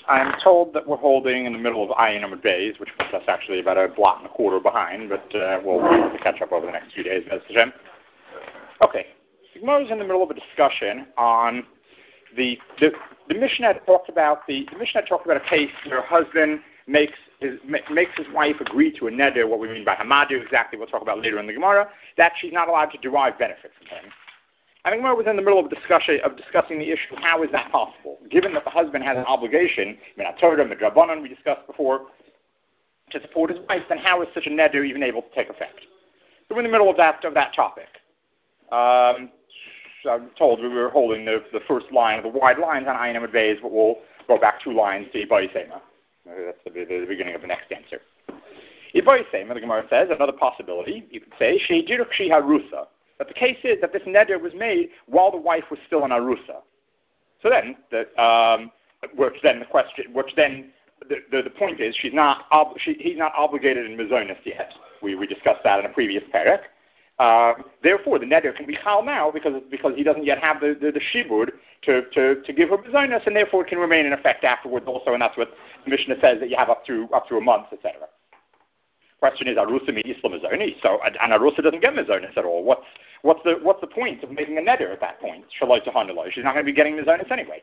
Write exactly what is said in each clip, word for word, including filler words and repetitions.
I'm told that we're holding in the middle of Ayin Amud Beis, which puts us actually about a block and a quarter behind, but uh, we'll be able to catch up over the next few days. Okay, the Gemara is in the middle of a discussion on the the, the Mishnah had talked about the, the Mishnah had talked about a case where a husband makes his ma- makes his wife agree to a neder, what we mean by hamadu, exactly we'll talk about later in the Gemara, that she's not allowed to derive benefit from him. I think we're in the middle of a discussion of discussing the issue. How is that possible? Given that the husband has an obligation, Minat Torah, Midrabanan, we discussed before, to support his wife, then how is such a neder even able to take effect? So we're in the middle of that of that topic. Um, so I'm told we were holding the, the first line of the wide lines on Ayin Amud Beis, but we'll go back two lines to Ibai Sema. That's the, the, the beginning of the next answer. Ibai Sema, the Gemara says, another possibility, you could say, Sheidiruk Shi Harusa. But the case is that this neder was made while the wife was still in arusa. So then, the, um, which then the question, which then the, the, the point is, she's not ob- she, he's not obligated in mizonos yet. We we discussed that in a previous parak. Uh, therefore, the neder can be chal now because because he doesn't yet have the the, the shibud to, to, to give her mizonos, and therefore it can remain in effect afterwards also. And that's what the Mishnah says, that you have up to up to a month, et cetera. Question is, arusa means islam mizoni, so and arusa doesn't get mizonos at all. What's What's the what's the point of making a neder at that point? Shaloi to hanaloi. She's not going to be getting mizonos anyway.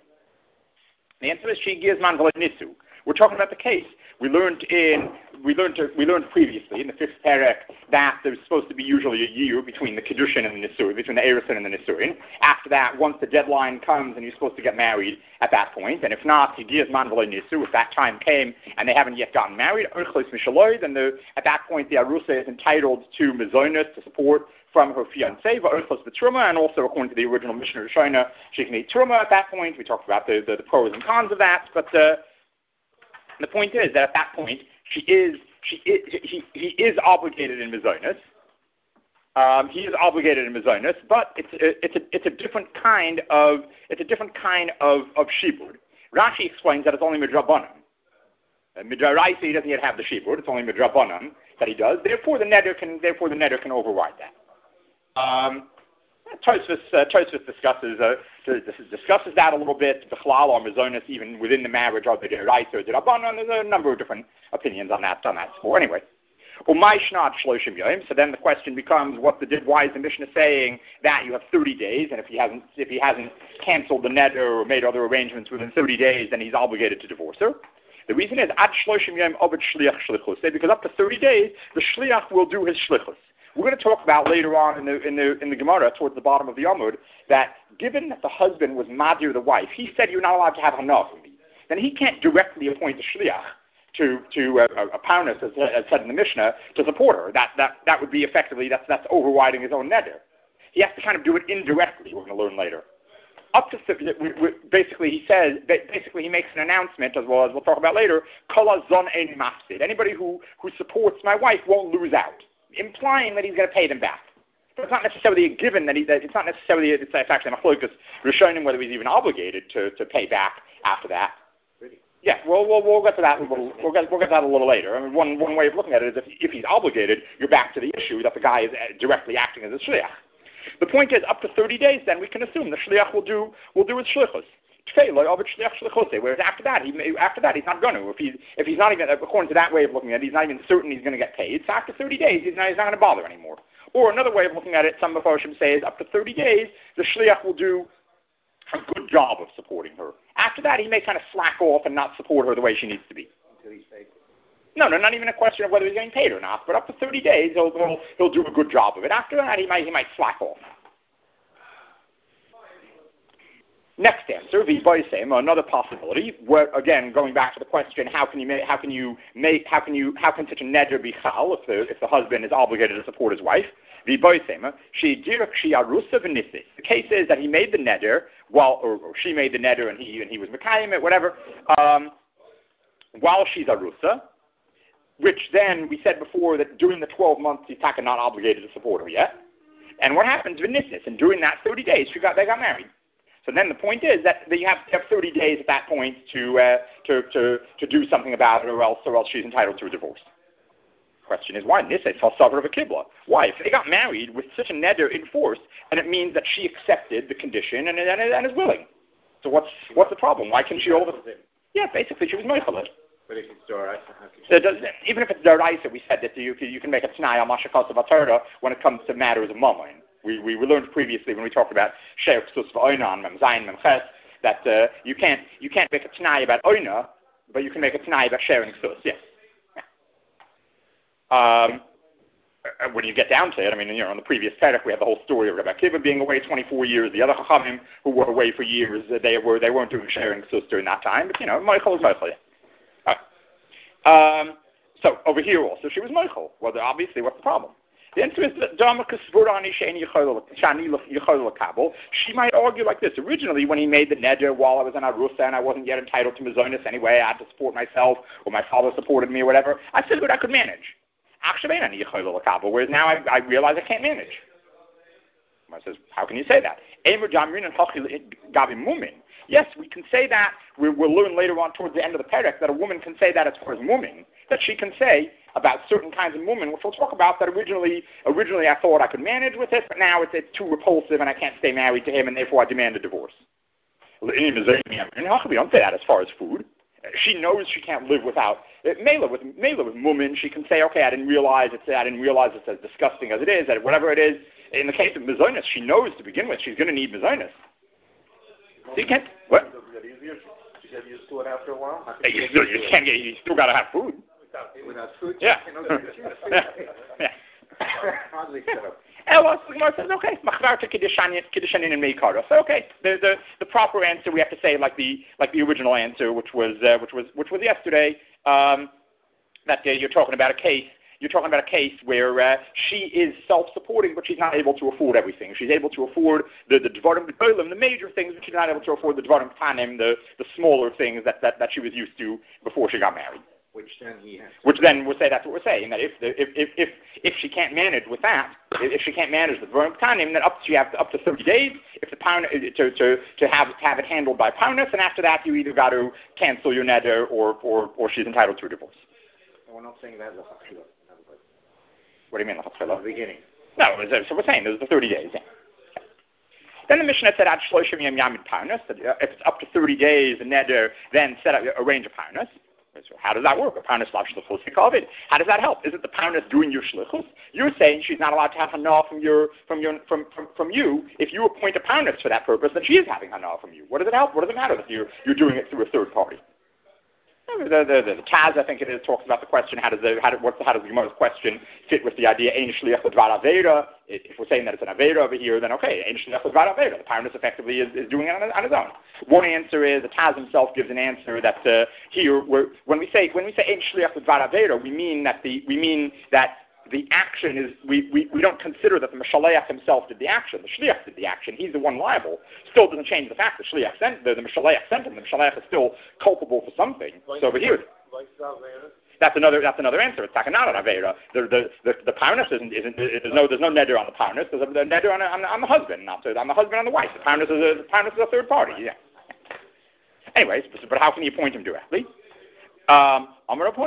The answer is she gives man nisu. We're talking about the case we learned in we learned to, we learned previously in the fifth parak that there's supposed to be usually a year between the kedushin and the nisuin, between the erusin and the nisuin. After that, once the deadline comes and you're supposed to get married at that point, and if not, he gives man nisu. If that time came and they haven't yet gotten married, then the, at that point the arusa is entitled to mizonos to support from her fiancé, and also according to the original Mishnah Rishona, she can eat truma at that point. We talked about the, the, the pros and cons of that, but uh, the point is that at that point she is she is he, he is obligated in mizonos. Um, he is obligated in mizonos, but it's a, it's a it's a different kind of it's a different kind of of shibud. Rashi explains that it's only midrabanan. Uh, Midraraisa he doesn't yet have the shibud; it's only midrabanan that he does. Therefore, the neder can therefore the neder can override that. Um, Tosfos uh, Tosfos discusses uh, discusses that a little bit. The chalal or mizonos, even within the marriage of the deraisa or the rabbanon, there's a number of different opinions on that on that score. Anyway, umay shnad shloshim yom. So then the question becomes, what the why is the Mishnah saying that you have thirty days, and if he hasn't if he hasn't canceled the neder or made other arrangements within thirty days, then he's obligated to divorce her. The reason is ad shloshim yom obed shliach shlichus, because up to thirty days the shliach will do his shlichus. We're going to talk about later on in the in the in the Gemara towards the bottom of the Amud that given that the husband was madir the wife, he said you're not allowed to have hanah from me. Then he can't directly appoint a shliach to to a, a, a parnas, as, as said in the Mishnah, to support her. That that that would be effectively that's that's overriding his own neder. He has to kind of do it indirectly. We're going to learn later. Up to we, we, basically he says basically he makes an announcement, as well as we'll talk about later. Kol zon ein mafsid. Anybody who who supports my wife won't lose out, implying that he's going to pay them back. But it's not necessarily a given that he, that it's not necessarily, it's, it's actually a machlokas rishonim whether he's even obligated to, to pay back after that. Really? Yeah, well, we'll, we'll get to that. We'll, we'll, get, we'll get to that a little later. I mean, one, one way of looking at it is if, if he's obligated, you're back to the issue that the guy is directly acting as a shliach. The point is, up to thirty days, then we can assume the shliach will do will do his shlichus. Whereas after that, he after that he's not going to. If he's if he's not even according to that way of looking at it, he's not even certain he's going to get paid. So after thirty days, he's not he's not going to bother anymore. Or another way of looking at it, some Mephoshim say, is up to thirty days, the shliach will do a good job of supporting her. After that, he may kind of slack off and not support her the way she needs to be. Until he's paid. No, no, not even a question of whether he's getting paid or not. But up to thirty days, he'll he'll, he'll do a good job of it. After that, he might he might slack off. Next answer, v'boisem, another possibility. Where again, going back to the question, how can you make, how can you make, how can you, how can such a neder be chal if the if the husband is obligated to support his wife? V'boisem, she direk she arusa v'nisis. The case is that he made the neder while, or, or she made the neder and he and he was mekayim it, whatever, um, while she's arusa. Which then we said before that during the twelve months he's taka not obligated to support her yet. And what happens v'nisis? And during that thirty days, she got they got married. So then the point is that you have, you have thirty days at that point to, uh, to to to do something about it, or else or else she's entitled to a divorce. Question is why nisa? It's suffer of a kibla. Why? If they got married with such a neder in force, and it means that she accepted the condition and and, and is willing. So what's what's the problem? Why can she over? Yeah, basically she was Meichelet. But if it's Doraisa, how can you... Even if it's Doraisa, we said that you can, you can make a T'nai al Mashakos of Atorah when it comes to matters of Mammon. We, we we learned previously when we talked about Sheikh Ksus V'Oina, Mem Zayin, Mem Ches, that uh, you can't you can't make a T'nai about Oina, but you can make a T'nai about sharing Ksus, yes. Yeah. Um, when you get down to it, I mean, you know, in the previous Perek, we had the whole story of Rabbi Akiva being away twenty-four years, the other Chachamim who were away for years, they were they weren't doing sharing Ksus during that time, but, you know, Michael was Michael, yeah. Um, so over here also, she was Michael. Well, obviously, what's the problem? The answer is that she might argue like this. Originally, when he made the neder while I was in Arusa and I wasn't yet entitled to Mazonis anyway, I had to support myself, or my father supported me, or whatever, I said, good, I could manage. Whereas now I, I realize I can't manage. I says, how can you say that? Yes, we can say that. We, we'll learn later on towards the end of the Perek that a woman can say that as far as mumming, that she can say about certain kinds of mumming, which we'll talk about, that originally originally I thought I could manage with it, but now it's, it's too repulsive and I can't stay married to him, and therefore I demand a divorce. We don't say that as far as food. She knows she can't live without Mela with Mela with mummin. She can say, okay, I didn't realize it's I didn't realize it's as disgusting as it is, that whatever it is. In the case of Mazonis, she knows to begin with she's going to need Mazonis. So you can't what? She said you still it after a while. You still, you can't get. You still got to have food. Without food, yeah. yeah. yeah. Hardly set up. Ella says, okay, macharta kiddushanin and meikara. So okay, the, the the proper answer we have to say like the like the original answer, which was uh, which was which was yesterday. Um, that uh, you're talking about a case. You're talking about a case where uh, she is self-supporting, but she's not able to afford everything. She's able to afford the the dvarim gedolim, the major things, but she's not able to afford the dvarim tanim, the the smaller things that, that, that she was used to before she got married. Which then he has. Which then we'll say that's what we're saying, that if the, if, if if if she can't manage with that, if she can't manage the dvarim tanim, then up to, she has up to thirty days if the pound to to to have to have it handled by poundness, and after that you either got to cancel your neder or or or she's entitled to a divorce. And we're not saying that. What do you mean, in the beginning? No, so we're saying there's the thirty days. Yeah. Then the Mishnah said, "Ad shloshim yom yamid parnas." That if it's up to thirty days, the neder then set up arrange a parnas. So how does that work? A parnas lav shlichus yikavid. How does that help? Isn't the parnas doing your shlichus? You're saying she's not allowed to have hana from your from your from, from from you. If you appoint a parnas for that purpose, then she is having hana from you. What does it help? What does it matter that you're you're doing it through a third party? The, the, the, the Taz, I think it is, talks about the question, how does the, how, do, what's the, how does the Gemara's question fit with the idea, Ein Shliach L'Dvar Aveira? If we're saying that it's an Aveira over here, then okay, Ein Shliach L'Dvar Aveira. The parent effectively is, is doing it on, on his own. One answer is, the Taz himself gives an answer that uh, here, we're, when we say when we say Ein Shliach L'Dvar Aveira, we mean that the we mean that the action is, we, we, we don't consider that the Meshaleach himself did the action. The Shliach did the action. He's the one liable. Still doesn't change the fact that Shliach sent, the, the Meshaleach sent him. The Meshaleach is still culpable for something. Like, so over here, like that's another that's another answer. It's takanat Avera. The the the, the parnus isn't isn't there's no there's no neder on the parnus. There's a the neder on, on, on the husband, not the, on the husband on the wife. The parnus is a the parnus is a third party. Yeah. Anyways, but how can you point him directly? Um, like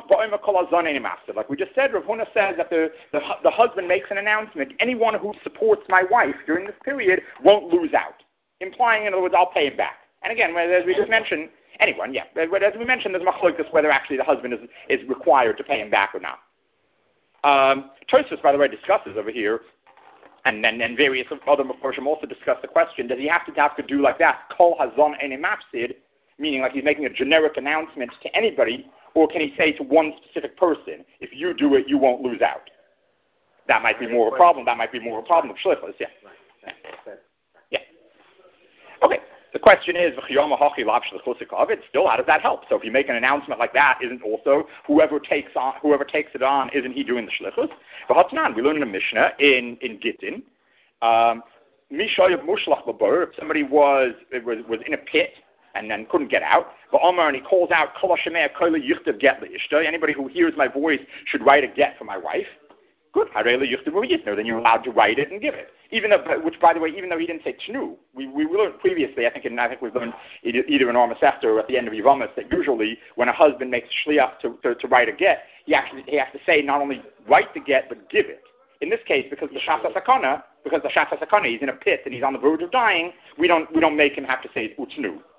we just said, Rav Huna says that the, the the husband makes an announcement. Anyone who supports my wife during this period won't lose out, implying, in other words, I'll pay him back. And again, as we just mentioned, anyone, yeah, as we mentioned, there's machlokes whether actually the husband is is required to pay him back or not. Um, Tosfos, by the way, discusses over here, and then and, and various other Meforshim also discuss the question: does he have to have to do like that? Kol hazon ene mafsid. Meaning like he's making a generic announcement to anybody, or can he say to one specific person, if you do it, you won't lose out? That might be more of a problem. That might be more of a problem of shlichus, yeah. Yeah. Okay. The question is, still, how does that help? So if you make an announcement like that, isn't also whoever takes on, whoever takes it on, isn't he doing the shlichus? We learned in the Mishnah in, in Gittin, um, if somebody was, was, was in a pit, and then couldn't get out. But Omar, and he calls out, anybody who hears my voice should write a get for my wife. Good. Then you're allowed to write it and give it. Even though, which, by the way, even though he didn't say tnu, we, we learned previously, I think in, I think we've learned either, either in Or Masechta or at the end of Yevamos, that usually when a husband makes shliach to, to, to write a get, he actually he has to say not only write the get, but give it. In this case, because the Shas HaSakana, because the Shas HaSakana, he's in a pit and he's on the verge of dying, we don't we don't make him have to say utnu.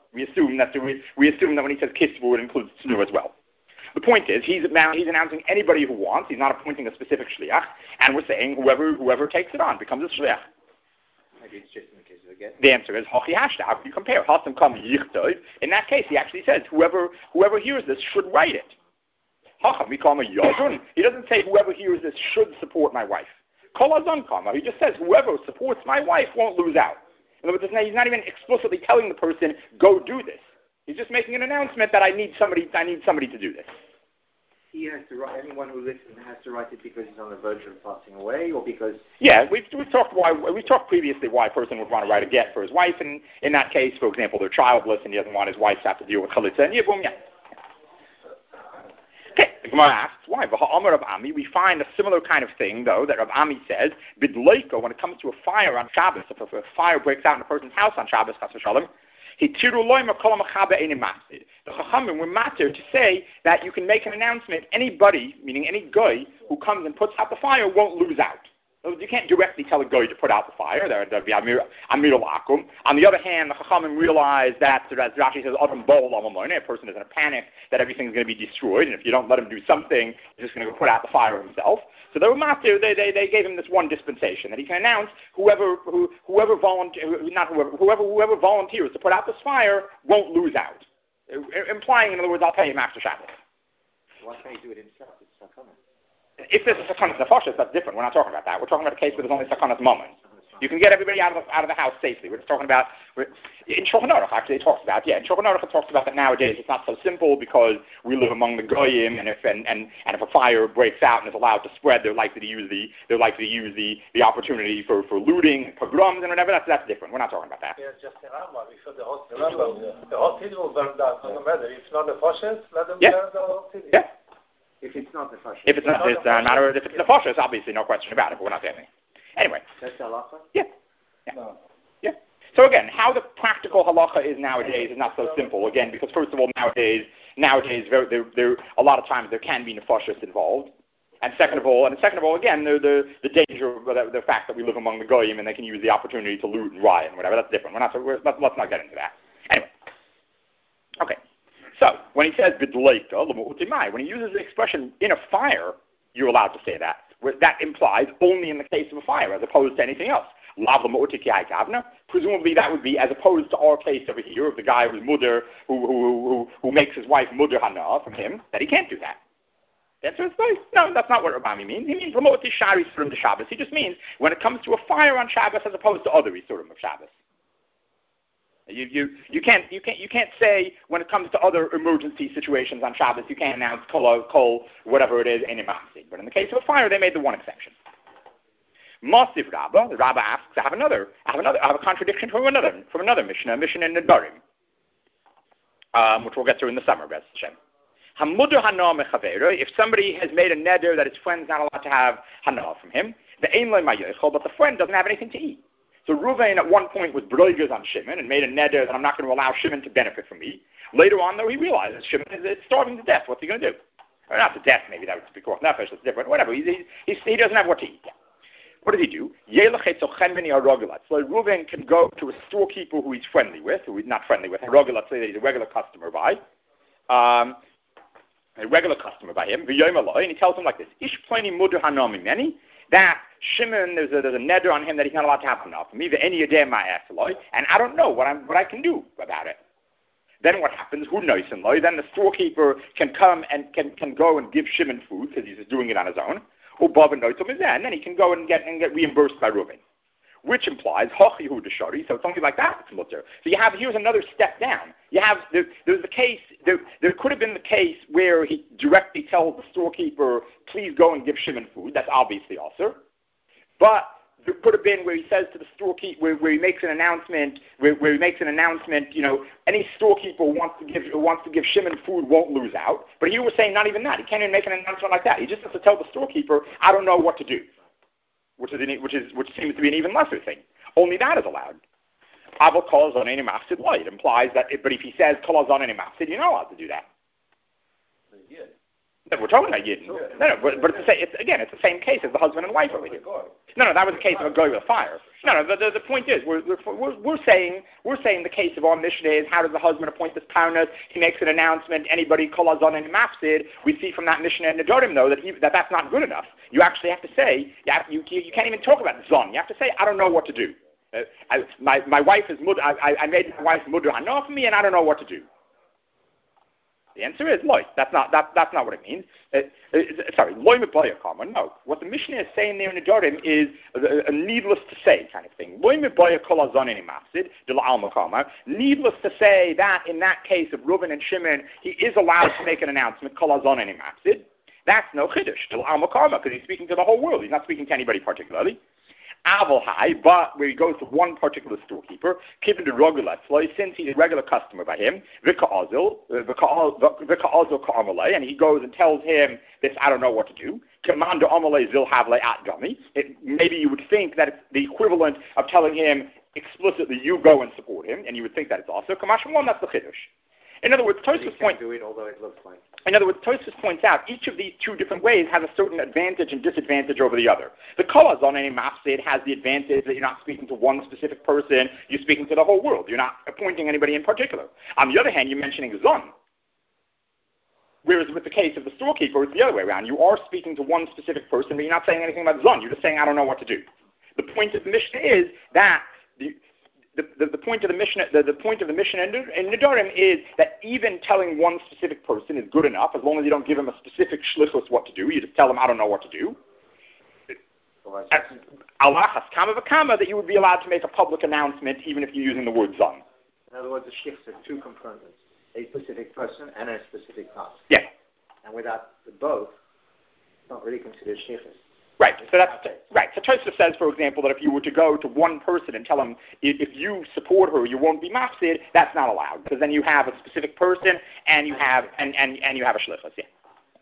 We assume that we, we assume that when he says kisvu, it includes tznu as well. The point is, he's now he's announcing anybody who wants. He's not appointing a specific shliach, and we're saying whoever whoever takes it on becomes a shliach. Maybe it's just in the case of a get. The answer is hachi hashta. How can you compare? Hasam kam yichtov. In that case, he actually says whoever whoever hears this should write it. Hacham, we call him a yodun. He doesn't say whoever hears this should support my wife. Kol azon kama. He just says whoever supports my wife won't lose out. In other words, he's not even explicitly telling the person go do this. He's just making an announcement that I need somebody. I need somebody to do this. He has to write. Anyone who listens has to write it because he's on the verge of passing away, or because. Yeah, we've we've talked why we talked previously why a person would want to write a get for his wife, and in that case, for example, they're childless and he doesn't want his wife to have to deal with chalitza and yibum. Yeah. Okay, the Gemara asks why. V'ha'amar Rav Ami, we find a similar kind of thing though that Rav Ami says bidleiko when it comes to a fire on Shabbos, if a, a fire breaks out in a person's house on Shabbos, chas v'shalom. The Chachamim were matter to say that you can make an announcement, anybody, meaning any guy who comes and puts out the fire won't lose out. You can't directly tell a guy to put out the fire. There would be Amir al-Akum. On the other hand, the Chachamim realize that, as Rashi says, a person is in a panic that everything's going to be destroyed, and if you don't let him do something, he's just going to go put out the fire himself. So they were master. They, they they gave him this one dispensation that he can announce whoever who, whoever volunteer not whoever whoever whoever volunteers to put out this fire won't lose out, implying in other words I'll pay him after Shabbos. Why can't he do it himself? It's Sakana. If there's a Sakanas Nefashis, that's different. We're not talking about that. We're talking about a case where there's only Sakanas Mammon. You can get everybody out of the, out of the house safely. We're just talking about, we're, in Shulchan Aruch actually it talks about, yeah, in Shulchan Aruch it talks about that nowadays it's not so simple because we live among the Goyim, and if and, and, and if a fire breaks out and is allowed to spread, they're likely to use the they're likely to use the, the opportunity for, for looting, pogroms and whatever. That's that's different. We're not talking about that. Yeah, just in Rambam, we said the whole city will, the whole city will burn down. Doesn't matter. If not the Foshes, let them yeah. burn the whole city. Yeah. If it's not the Foshes. If it's not, it's uh, matter if it's the Foshes, obviously no question about it. But we're not saying anything. Anyway. That's the halacha? Yeah. Yeah. No. Yeah. So again, how the practical halacha is nowadays is not so simple. Again, because first of all, nowadays, nowadays, there, there, there, a lot of times there can be nefashos involved, and second of all, and second of all, again, the the, the danger of the, the fact that we live among the goyim and they can use the opportunity to loot and riot and whatever. That's different. We're not. We're, let's, let's not get into that. Anyway. Okay. So when he says b'dleika l'mu'utimai, when he uses the expression in a fire, you're allowed to say that. That implies only in the case of a fire, as opposed to anything else. Presumably that would be as opposed to our case over here of the guy who's mudder, who, who, who, who makes his wife mudder hana from him, that he can't do that. The answer is no, that's not what Rabami means. He means l'mo'oti shari surim de Shabbos. He just means when it comes to a fire on Shabbos as opposed to other isurim of Shabbos. You, you, you, can't, you, can't, you can't say when it comes to other emergency situations on Shabbos, you can't announce kol, kol whatever it is, in imamsi. But in the case of a fire, they made the one exception. Masif Rabba, the Rabba asks, I have another, I have another, I have a contradiction from another, from another Mishnah, Mishnah in Nedarim, um, which we'll get to in the summer, Bez Hashem. Hamudu hana mechavera, if somebody has made a neder that his friend's not allowed to have hana from him, the ein loy mayochel, but the friend doesn't have anything to eat. So Ruvain at one point was broigers on Shimon and made a neder that I'm not going to allow Shimon to benefit from me. Later on, though, he realizes Shimon is starving to death. What's he going to do? Or not to death, maybe that would be called nefesh. That's different. Whatever. He, he, he, he doesn't have what to eat. What does he do? So Reuven can go to a storekeeper who he's friendly with, who he's not friendly with. A regular, let's say that he's a regular customer by, um, a regular customer by him. And he tells him like this: Ish pleni mudu hanami many. That Shimon, there's a, there's a neder on him that he's not allowed to have enough. Me, the any day my asaloi, and I don't know what I'm what I can do about it. Then what happens? Who knows in loy? Then the storekeeper can come and can, can go and give Shimon food because he's just doing it on his own. Or Bob and Noitum is there, and then he can go and get and get reimbursed by Reuven, which implies Hochihu Deshari. So it's something like that. It's mutter. So you have here's another step down. You have there, there's the case. There, there could have been the case where he directly tells the storekeeper, "Please go and give Shimon food." That's obviously also. But there could have been where he says to the storekeeper, where, where he makes an announcement, where, where he makes an announcement. You know, any storekeeper who wants to give who wants to give Shimon food won't lose out. But he was saying not even that. He can't even make an announcement like that. He just has to tell the storekeeper, "I don't know what to do," which is an, which is which seems to be an even lesser thing. Only that is allowed. Aval kol zon any mafsid loy. It implies that, if, but if he says kol zon any mafsid, you're not allowed to do that. No, we're talking about Yidden. No, no, but, but it's, the same, it's again, it's the same case as the husband and wife over here. No, no, that was the case of a guy with a fire. No, no, the, the, the point is, we're, we're, we're saying, we're saying the case of our Mishnah is, how does the husband appoint this parnus? He makes an announcement, anybody kolazon and mafsid. We see from that Mishnah in Nedarim, though, that, he, that that's not good enough. You actually have to say, you, have, you, you can't even talk about zon. You have to say, I don't know what to do. Uh, I, my, my wife is mud, I, I made my wife mudra hana for me, and I don't know what to do. The answer is loy. That's not that, that's not what it means. Uh, uh, sorry, loy mebaya kama. No, what the Mishnah is saying there in the Nedarim is a, a needless to say kind of thing. Loy mebaya kol hazonin mafsid de la'alma kama. Needless to say that in that case of Reuben and Shimon, he is allowed to make an announcement kol hazonin mafsid. That's no chiddush de la'alma kama because he's speaking to the whole world. He's not speaking to anybody particularly. Aval high, but where he goes to one particular storekeeper, given the regular, since he's a regular customer by him, v'ka'azil, v'ka'azil ka'amalei, and he goes and tells him this, I don't know what to do. Commander amalei zil havlei at gummy. Maybe you would think that it's the equivalent of telling him explicitly, you go and support him, and you would think that it's also Kamashim one, that's the chiddush. In other words, Tosfos points. Do it, although it looks like. In other words, Tosfos points out each of these two different ways has a certain advantage and disadvantage over the other. The kolaz on any mafsid has the advantage that you're not speaking to one specific person; you're speaking to the whole world. You're not appointing anybody in particular. On the other hand, you're mentioning zon. Whereas with the case of the storekeeper, it's the other way around. You are speaking to one specific person, but you're not saying anything about zon. You're just saying, I don't know what to do. The point of the Mishnah is that the The, the, the point of the Mishnah, the, the point of the Mishnah in, in Nedarim is that even telling one specific person is good enough, as long as you don't give him a specific shlichus what to do. You just tell him, I don't know what to do. Alachas kama v'kama that you would be allowed to make a public announcement, even if you're using the word zon. In other words, the shlichus are two components: a specific person and a specific task. Yeah. And without the both, it's not really considered shlichus. Right. So that's right. So Tosfos says, for example, that if you were to go to one person and tell him if you support her, you won't be mafsid, that's not allowed because then you have a specific person and you have and, and, and you have a shlichus. Yeah.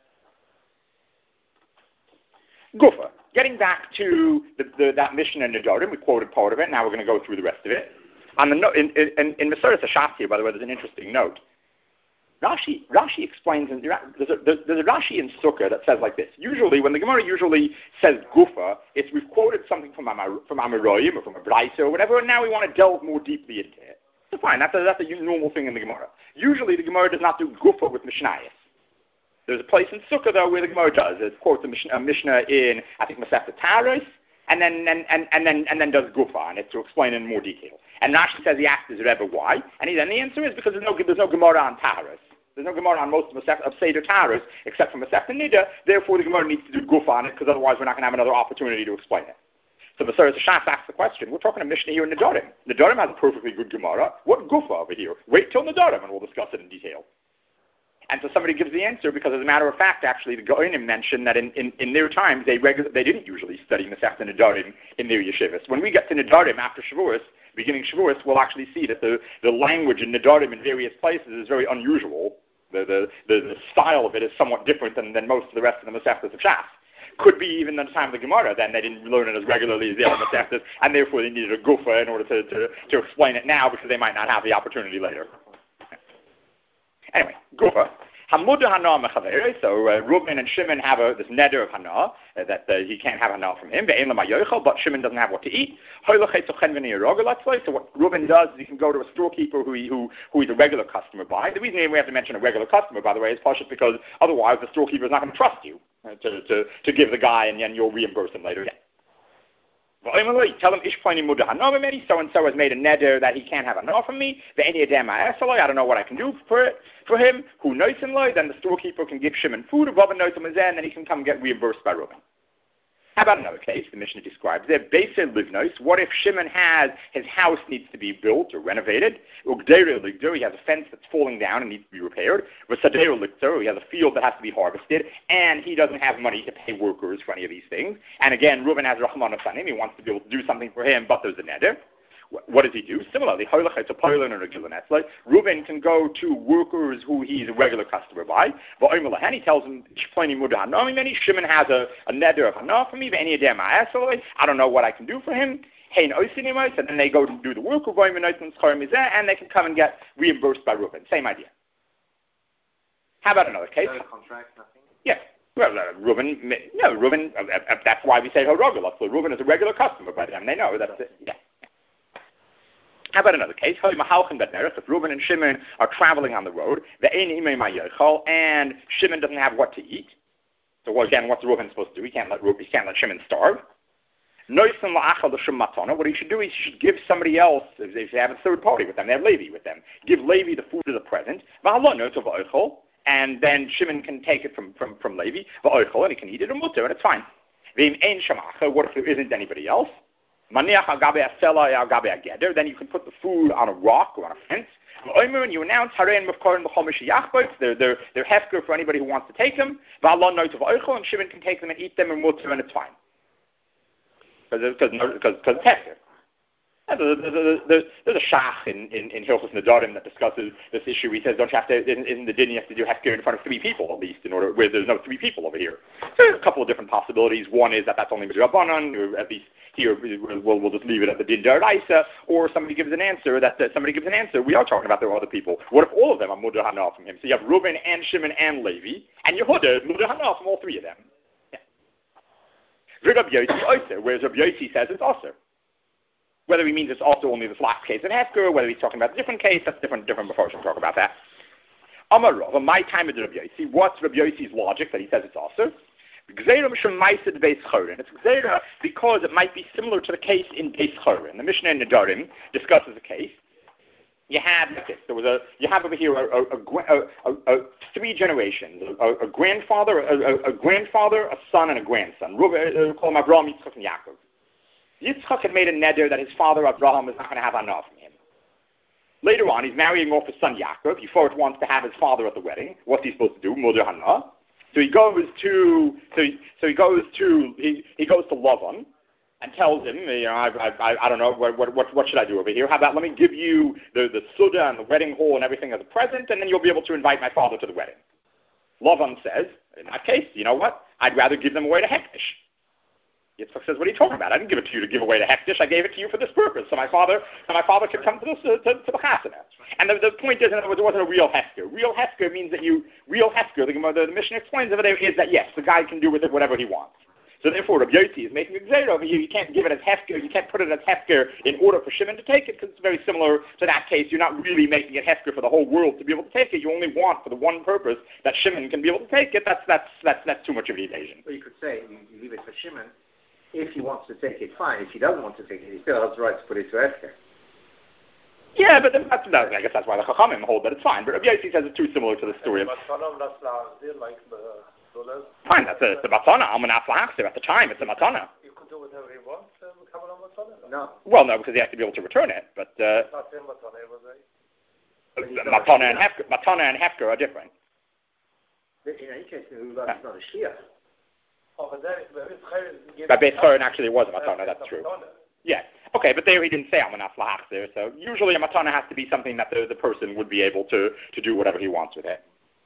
Gufa. Getting back to the, the, that Mishnah in Nedarim, we quoted part of it. Now we're going to go through the rest of it. On the no, in in, in Maseres Hashas here, by the way, there's an interesting note. Rashi, Rashi explains, in, there's, a, there's a Rashi in Sukkah that says like this. Usually, when the Gemara usually says Gufa, it's we've quoted something from Amar, from Amoraim or from a Braisa or whatever, and now we want to delve more deeply into it. So fine, that's a, that's a normal thing in the Gemara. Usually, the Gemara does not do Gufa with Mishnayos. There's a place in Sukkah, though, where the Gemara does. It quotes a Mishnah, a Mishnah in, I think, Masechta Taharos, and then and, and, and then and then does Gufa on it to explain in more detail. And Rashi says he asked his Rebbe why, and he, then the answer is because there's no there's no Gemara on Taharos. There's no Gemara on most of, of Seder Taharos except for Masechta Nida. Therefore, the Gemara needs to do Gufa on it because otherwise we're not going to have another opportunity to explain it. So Maseres Hashas asks the question. We're talking a Mishnah here in Nedarim. Nedarim has a perfectly good Gemara. What Gufa over here? Wait till Nedarim and we'll discuss it in detail. And so somebody gives the answer because, as a matter of fact, actually, the Goinim mentioned that in, in, in their times they regu- they didn't usually study Masechta Nedarim in their yeshivas. When we get to Nedarim after Shavuos, beginning Shavuos, we'll actually see that the, the language in Nedarim in various places is very unusual. The, the, the, the style of it is somewhat different than, than most of the rest of the Masechtas of Shas. Could be even the time of the Gemara, then they didn't learn it as regularly as the other Masechtas, and therefore they needed a Gufa in order to, to, to explain it now because they might not have the opportunity later. Anyway, Gufa. Hamuda Hana Mechavere, so uh, Reuben and Shimon have a, this neder of Hana, uh, that uh, he can't have Hana from him, but Shimon doesn't have what to eat. So what Reuben does is he can go to a storekeeper who, he, who, who he's a regular customer by. The reason we have to mention a regular customer, by the way, is partially because otherwise the storekeeper is not going to trust you uh, to, to, to give the guy and then you'll reimburse him later. Yeah. Tell him so-and-so has made a neder that he can't have Hana from me. I don't know what I can do for it for him. Who knows him? Then the storekeeper can give Shimon food, and then he can come get reimbursed by Reuben. How about another case? The Mishnah describes there. Beisei livnos. What if Shimon has his house needs to be built or renovated? Ugdeiru ligdur. He has a fence that's falling down and needs to be repaired. V'sadeiru ligdur. He has a field that has to be harvested, and he doesn't have money to pay workers for any of these things. And again, Reuben has Rahman of Sanim. He wants to be able to do something for him, but there's a neder. What does he do? Similarly, Reuben can go to workers who he's a regular customer by. And he tells him, Shimon has a, a neder of Hana for me. I don't know what I can do for him. And then they go to do the work, and they can come and get reimbursed by Reuben. Same idea. How about another case? No contract, nothing. Yeah. Well, uh, Reuben, no, Reuben, uh, uh, that's why we say Harogala. So Reuben is a regular customer by them. They know that's it. Yeah. How about another case? If Reuben and Shimon are traveling on the road, and Shimon doesn't have what to eat. So well, again, what's Reuben supposed to do? He can't let Reuben, he can't let Shimon starve. What he should do is he should give somebody else, if they have a third party with them, they have Levi with them, give Levi the food as a present, and then Shimon can take it from, from, from Levi, and he can eat it, and it's fine. What if there isn't anybody else? Then you can put the food on a rock or on a fence, and you announce they're, they're, they're hefker for anybody who wants to take them, and Shimon can take them and eat them, and it's fine. Because it's hefker. There's a shach in, in, in Hilchos Nedarim that discusses this issue. He says, don't you have to, isn't, isn't the din you have to do hefker in front of three people at least, in order, where there's no three people over here. So there's a couple of different possibilities. One is that that's only Midrabanan, or at least here we'll, we'll just leave it at the din d'oraisa, or somebody gives an answer that, that somebody gives an answer. We are talking about there are other people. What if all of them are Mudar Hana from him? So you have Reuben and Shimon and Levi, and Yehuda is Mudar Hana from all three of them. Yeah. Rabbi Yossi, whereas Rabbi Yossi says it's Aser. Whether he means it's also only this last case in Hefker, whether he's talking about a different case, that's different, different before we can talk about that. Amar Rav, my time is Rabbi Yossi. What's Rabbi Yossi's logic that he says it's Aser? It's Gzeira because it might be similar to the case in Beis Chorin. The Mishnah in Nedarim discusses a case. You have this. There was a. You have over here a, a, a, a, a three generations: a, a grandfather, a, a grandfather, a son, and a grandson. Reuben, call him Avraham, Yitzchak, and Yaakov. Yitzchak had made a neder that his father Avraham was not going to have anah from him. Later on, he's marrying off his son Yaakov. Yifort wants to have his father at the wedding. What's he supposed to do? Mudar Hana. So he goes to. So he, so he goes to. He, he goes to Lavan and tells him, you know, I, I, I don't know, what, what, what should I do over here? How about let me give you the, the suda and the wedding hall and everything as a present, and then you'll be able to invite my father to the wedding. Lavan says, in that case, you know what? I'd rather give them away to Hektish. Yitzchak says, what are you talking about? I didn't give it to you to give away to Hektish. I gave it to you for this purpose, so my father, so my father could come to, this, uh, to, to the chasana. And the, the point is, in other words, it wasn't a real Hefker. Real Hefker means that you, real Hefker, the, the, the mission explains over there, is that yes, the guy can do with it whatever he wants. So therefore, Rabbi Yossi is making a gzeira over here. You can't give it as hefker. You can't put it as hefker in order for Shimon to take it, because it's very similar to that case. You're not really making it hefker for the whole world to be able to take it. You only want for the one purpose that Shimon can be able to take it. That's that's that's that's too much of an evasion. Well, you could say you, you leave it for Shimon. If he wants to take it, fine. If he doesn't want to take it, he still has the right to put it to hefker. Yeah, but that's, that, I guess that's why the Chachamim hold that it's fine. But Rabbi Yossi says it's too similar to the story of. Fine, that's a, it's a matana. Almanaf la'achzir. At the time, it's a matana. You can do whatever you want. Uh, become a matana. No. Well, no, because he has to be able to return it. But uh, not in matana. It was a matana and hefker. Matana and hefker are different. In any case, the Lulav is not a shia. Oh, but there, but Beis Chorin actually was a matana. That's true. Yeah. Okay, but there he didn't say almanaf la'achzir. So usually a matana has to be something that the, the person would be able to to do whatever he wants with it.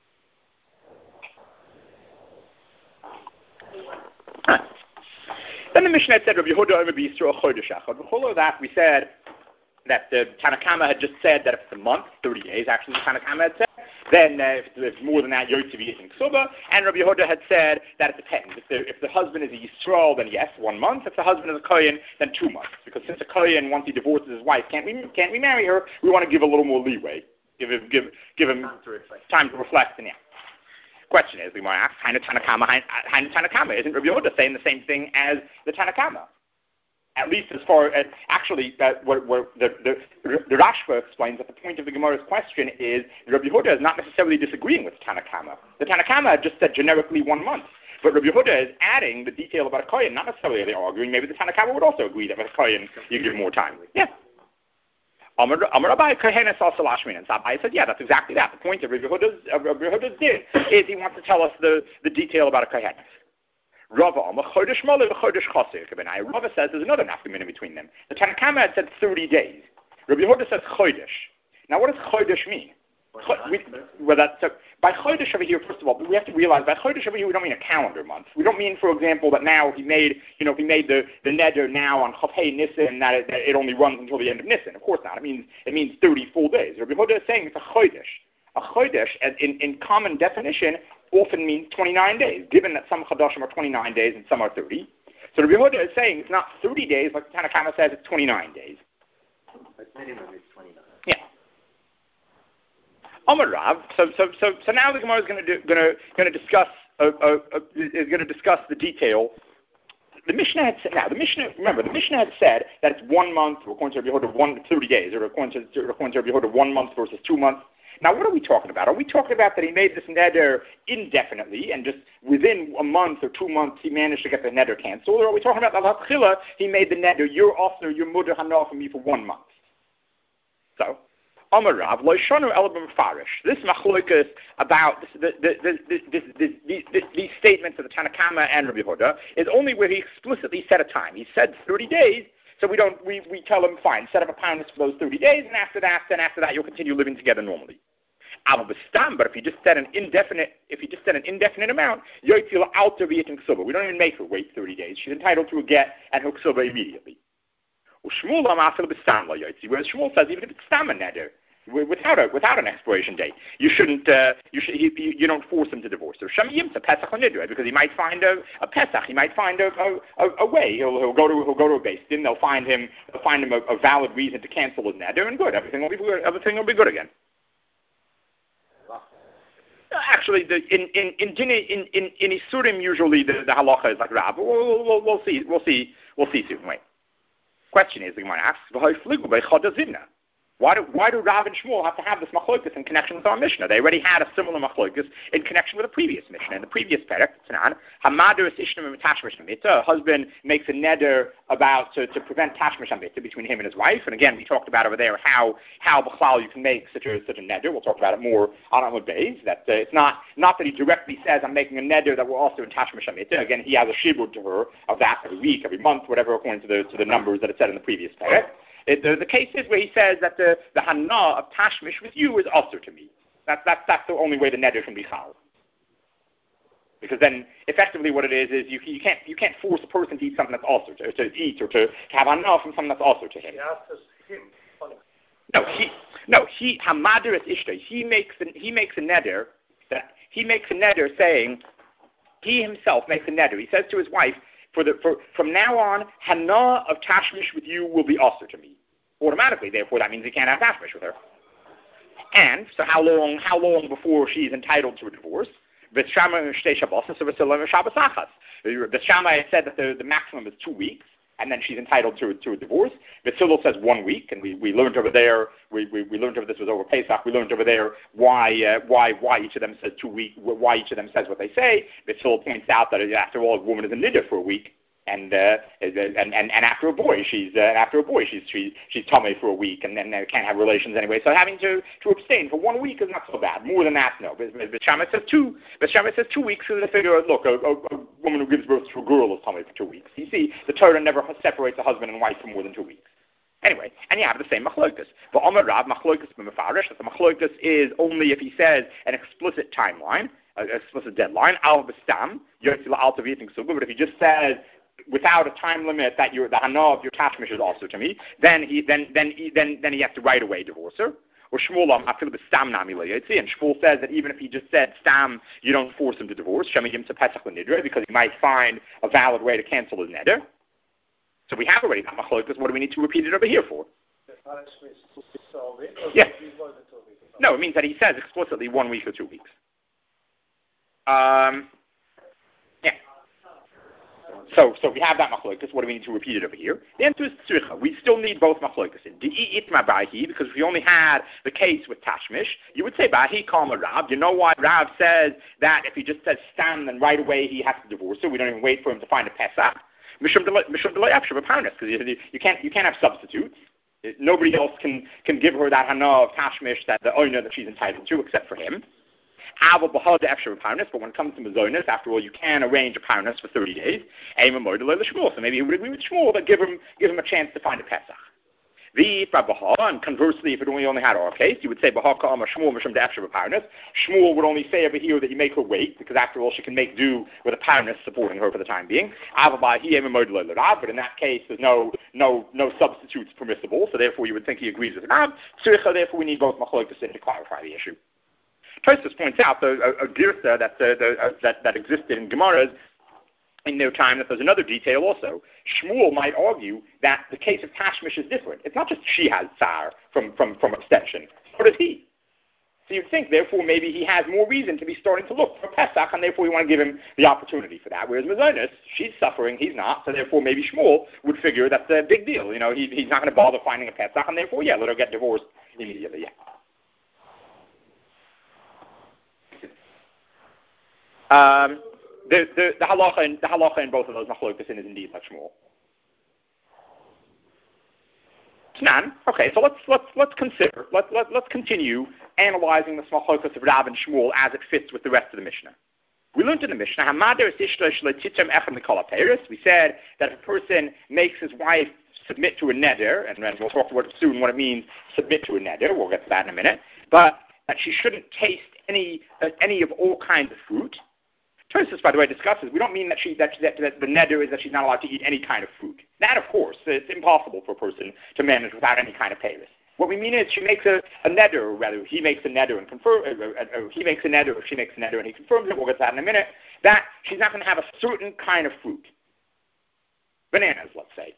Then the Mishnah said, Rabbi Yehuda Omer b'Yisrael chodesh echad. Before that, we said that the Tanakama had just said that if it's a month, thirty days, actually the Tanakama had said, then uh, if it's more than that, Yotzev Yisrael Ksuba, and Rabbi Yehuda had said that it depends. If the, if the husband is a Yisrael, then yes, one month. If the husband is a Kohen, then two months. Because since a Kohen, once he divorces his wife, can't we can't we marry her? We want to give a little more leeway, give him give give him Time to reflect. Time to reflect and yeah. Question is, we might ask, Hainu Tanakama, Hainu Tanakama, isn't Rabbi Yehuda saying the same thing as the Tanakama? At least as far as, actually, that what, what the, the, the Rashba explains that the point of the Gemara's question is Rabbi Yehuda is not necessarily disagreeing with the Tanakama. The Tanakama just said generically one month. But Rabbi Yehuda is adding the detail about a Kohen, not necessarily they're arguing. Maybe the Tanakama would also agree that with a Kohen you give more time. Yeah. Amar Abai Kohenes also Lashmin, and Abai said, yeah, that's exactly that. The point of Rabbi Yehuda's, of Rabbi Yehuda's did is he wants to tell us the, the detail about a Kohenes. Rava Amar Chodesh Mole v'Chodesh Chaser Kebenai. Rava says there's another nafkamina between them. The Tanakama had said thirty days. Rabbi Yehuda says Chodesh. Now, what does Chodesh mean? We, well, that's, so by Chodesh over here, first of all, we have to realize by Chodesh over here we don't mean a calendar month. We don't mean, for example, that now he made, you know, he made the, the neder now on Chafei Nisan, that it, that it only runs until the end of Nisan. Of course not. It means it means thirty full days. Rabbi Yehuda is saying it's a Chodesh. A Chodesh, in, in common definition, often means twenty-nine days, given that some Chadashim are twenty-nine days and some are thirty. So Rabbi Yehuda is saying it's not thirty days, like the Tanna Kama says, it's twenty-nine days. But minimum is twenty-nine. Yeah. Amar Rav. So, so, so, so now the Gemara is going to do, going to, going to discuss, uh, uh, uh, is going to discuss the detail. The Mishnah had said, now the Mishnah, remember, the Mishnah had said that it's one month, or according to Rabbi Yehuda, one thirty days, or according to, according to Rabbi Yehuda, one month versus two months. Now, what are we talking about? Are we talking about that he made this neder indefinitely, and just within a month or two months he managed to get the neder canceled? Or are we talking about that Chila, he made the neder, you're offer, your mother hana for me for one month? So, Amar Rav, lo shanu elabim farish. This machlokas about this, this, this, this, this, this, these statements of the Tanna Kama and Rabbi Yehuda is only where he explicitly set a time. He said thirty days. So we don't. We, we tell him, fine, set up a pound for those thirty days, and after that, then after that, you'll continue living together normally. But if you just set an indefinite, if you just set an indefinite amount, we don't even make her wait thirty days. She's entitled to a get and her ksuba immediately. Whereas Shmuel says even if it's stam a neder, without a without an expiration date, you shouldn't uh, you should you, you don't force him to divorce her. Because he might find a, a Pesach, he might find a, a, a way. He'll, he'll go to he'll go to a base din. They'll find him they'll find him a, a valid reason to cancel his neder, and good. Everything will be good. Everything will be good again. Actually, the, in in in in in in Isurim usually the, the halacha is like Rav. We'll, we'll, we'll see. We'll see. We'll see soon. Wait. Question is, the Gemara asks, why do why do Rav and Shmuel have to have this machlokas in connection with our Mishnah? They already had a similar machlokas in connection with the previous Mishnah. In the previous perek, a husband makes a neder about to, to prevent tashmish hamita between him and his wife. And again, we talked about over there how how b'chlal you can make such a such a neder. We'll talk about it more on Amud Beis. That uh, it's not not that he directly says I'm making a neder that we're also in tashmish hamita. Again, he has a shibud to her of that every week, every month, whatever, according to the to the numbers that it said in the previous perek. It, the, the case is where he says that the, the hana of tashmish with you is also to me. That's that's that's the only way the neder can be chal. Because then, effectively, what it is is you you can't you can't force a person to eat something that's also to, to eat or to, to have hana from something that's also to him. No, he no he hamader is ishta. He makes a, he makes a neder that he makes a neder saying he himself makes a neder. He says to his wife, For the for from now on, hana of tashmish with you will be also to me. Automatically, therefore, that means he can't have tashmish with her. And so, how long? How long before she's entitled to a divorce? The Shammai said that the, the maximum is two weeks, and then she's entitled to to a divorce. Vitzilul says one week, and we, we learned over there. We, we we learned over this was over Pesach. We learned over there why uh, why why each of them says two weeks. Why each of them says what they say. Vitzilul points out that after all, a woman is a niddah for a week, and uh, and, and and after a boy, she's uh, after a boy, she's she's she's tummy for a week, and then uh, can't have relations anyway. So having to, to abstain for one week is not so bad. More than that, no. But Shammai says two. But Shammai says two weeks. So they figure, look, a, a, a woman who gives birth to a girl is tummy for two weeks. You see, the Torah never separates a husband and wife for more than two weeks. Anyway, and you have the same machlokas. But Amar Rav machlokas b'mefarish. That the machlokas is only if he says an explicit timeline, an explicit deadline. Al b'stam yotzila al taviting sugu. But if he just says without a time limit that your the hana of your tashmish is also to me, then he then then he, then then he has to right away divorce her. Or Shmuel am afil b'stam nami le'yotzi, and Shmuel says that even if he just said stam, you don't force him to divorce. Shemiyim to pesach l'nidra, because he might find a valid way to cancel his neder. So we have already got machlokas. What do we need to repeat it over here for? Yeah. No, it means that he says explicitly one week or two weeks. Um. Yeah. So, so we have that machlokas. What do we need to repeat it over here? The answer is tzricha. We still need both machlokas. Because if we only had the case with tashmish, you would say bahi kama Rav. You know why Rav says that if he just says stam, then right away he has to divorce her. We don't even wait for him to find a pesach. Mishum delay after because you can't you can't have substitutes. Nobody else can can give her that hana of tashmish that the owner that she's entitled to, except for him. But when it comes to mazonis, after all, you can arrange a parnas for thirty days. So maybe he would agree with Shmuel, but give him give him a chance to find a pesach. The and conversely, if it only only had our case, you would say Shmuel Shmuel would only say over here that you make her wait, because after all, she can make do with a parnas supporting her for the time being. But in that case, there's no no no substitutes permissible. So therefore, you would think he agrees with Rav. Therefore, we need both machlokas to clarify the issue. Tosfos points out the a, a girsa that, uh, the, uh, that that existed in Gemaras in their time, that there's another detail also. Shmuel might argue that the case of Tashmish is different. It's not just she has tsar from, from, from abstention. So does he. So you'd think, therefore, maybe he has more reason to be starting to look for Pesach, and therefore you want to give him the opportunity for that. Whereas Mazonis, she's suffering, he's not, so therefore maybe Shmuel would figure that's a big deal. You know, he, he's not going to bother finding a Pesach, and therefore, yeah, let her get divorced immediately, yeah. Um, the, the, the, halacha in, the halacha in both of those machlokas is indeed like Shmuel. Nan. Okay, so let's let's let's consider let let let's continue analyzing the machlokas of Rav and Shmuel as it fits with the rest of the Mishnah. We learned in the Mishnah, we said that if a person makes his wife submit to a neder, and then we'll talk about soon what it means submit to a neder. We'll get to that in a minute. But that she shouldn't taste any uh, any of all kinds of fruit. Tosfos, by the way, discusses, we don't mean that she that, that, that the neder is that she's not allowed to eat any kind of fruit. That, of course, it's impossible for a person to manage without any kind of payros. What we mean is she makes a, a neder, or rather he makes a neder and confirm, uh, uh, he makes a neder, or she makes a neder and he confirms it. We'll get to that in a minute. That she's not going to have a certain kind of fruit. Bananas, let's say.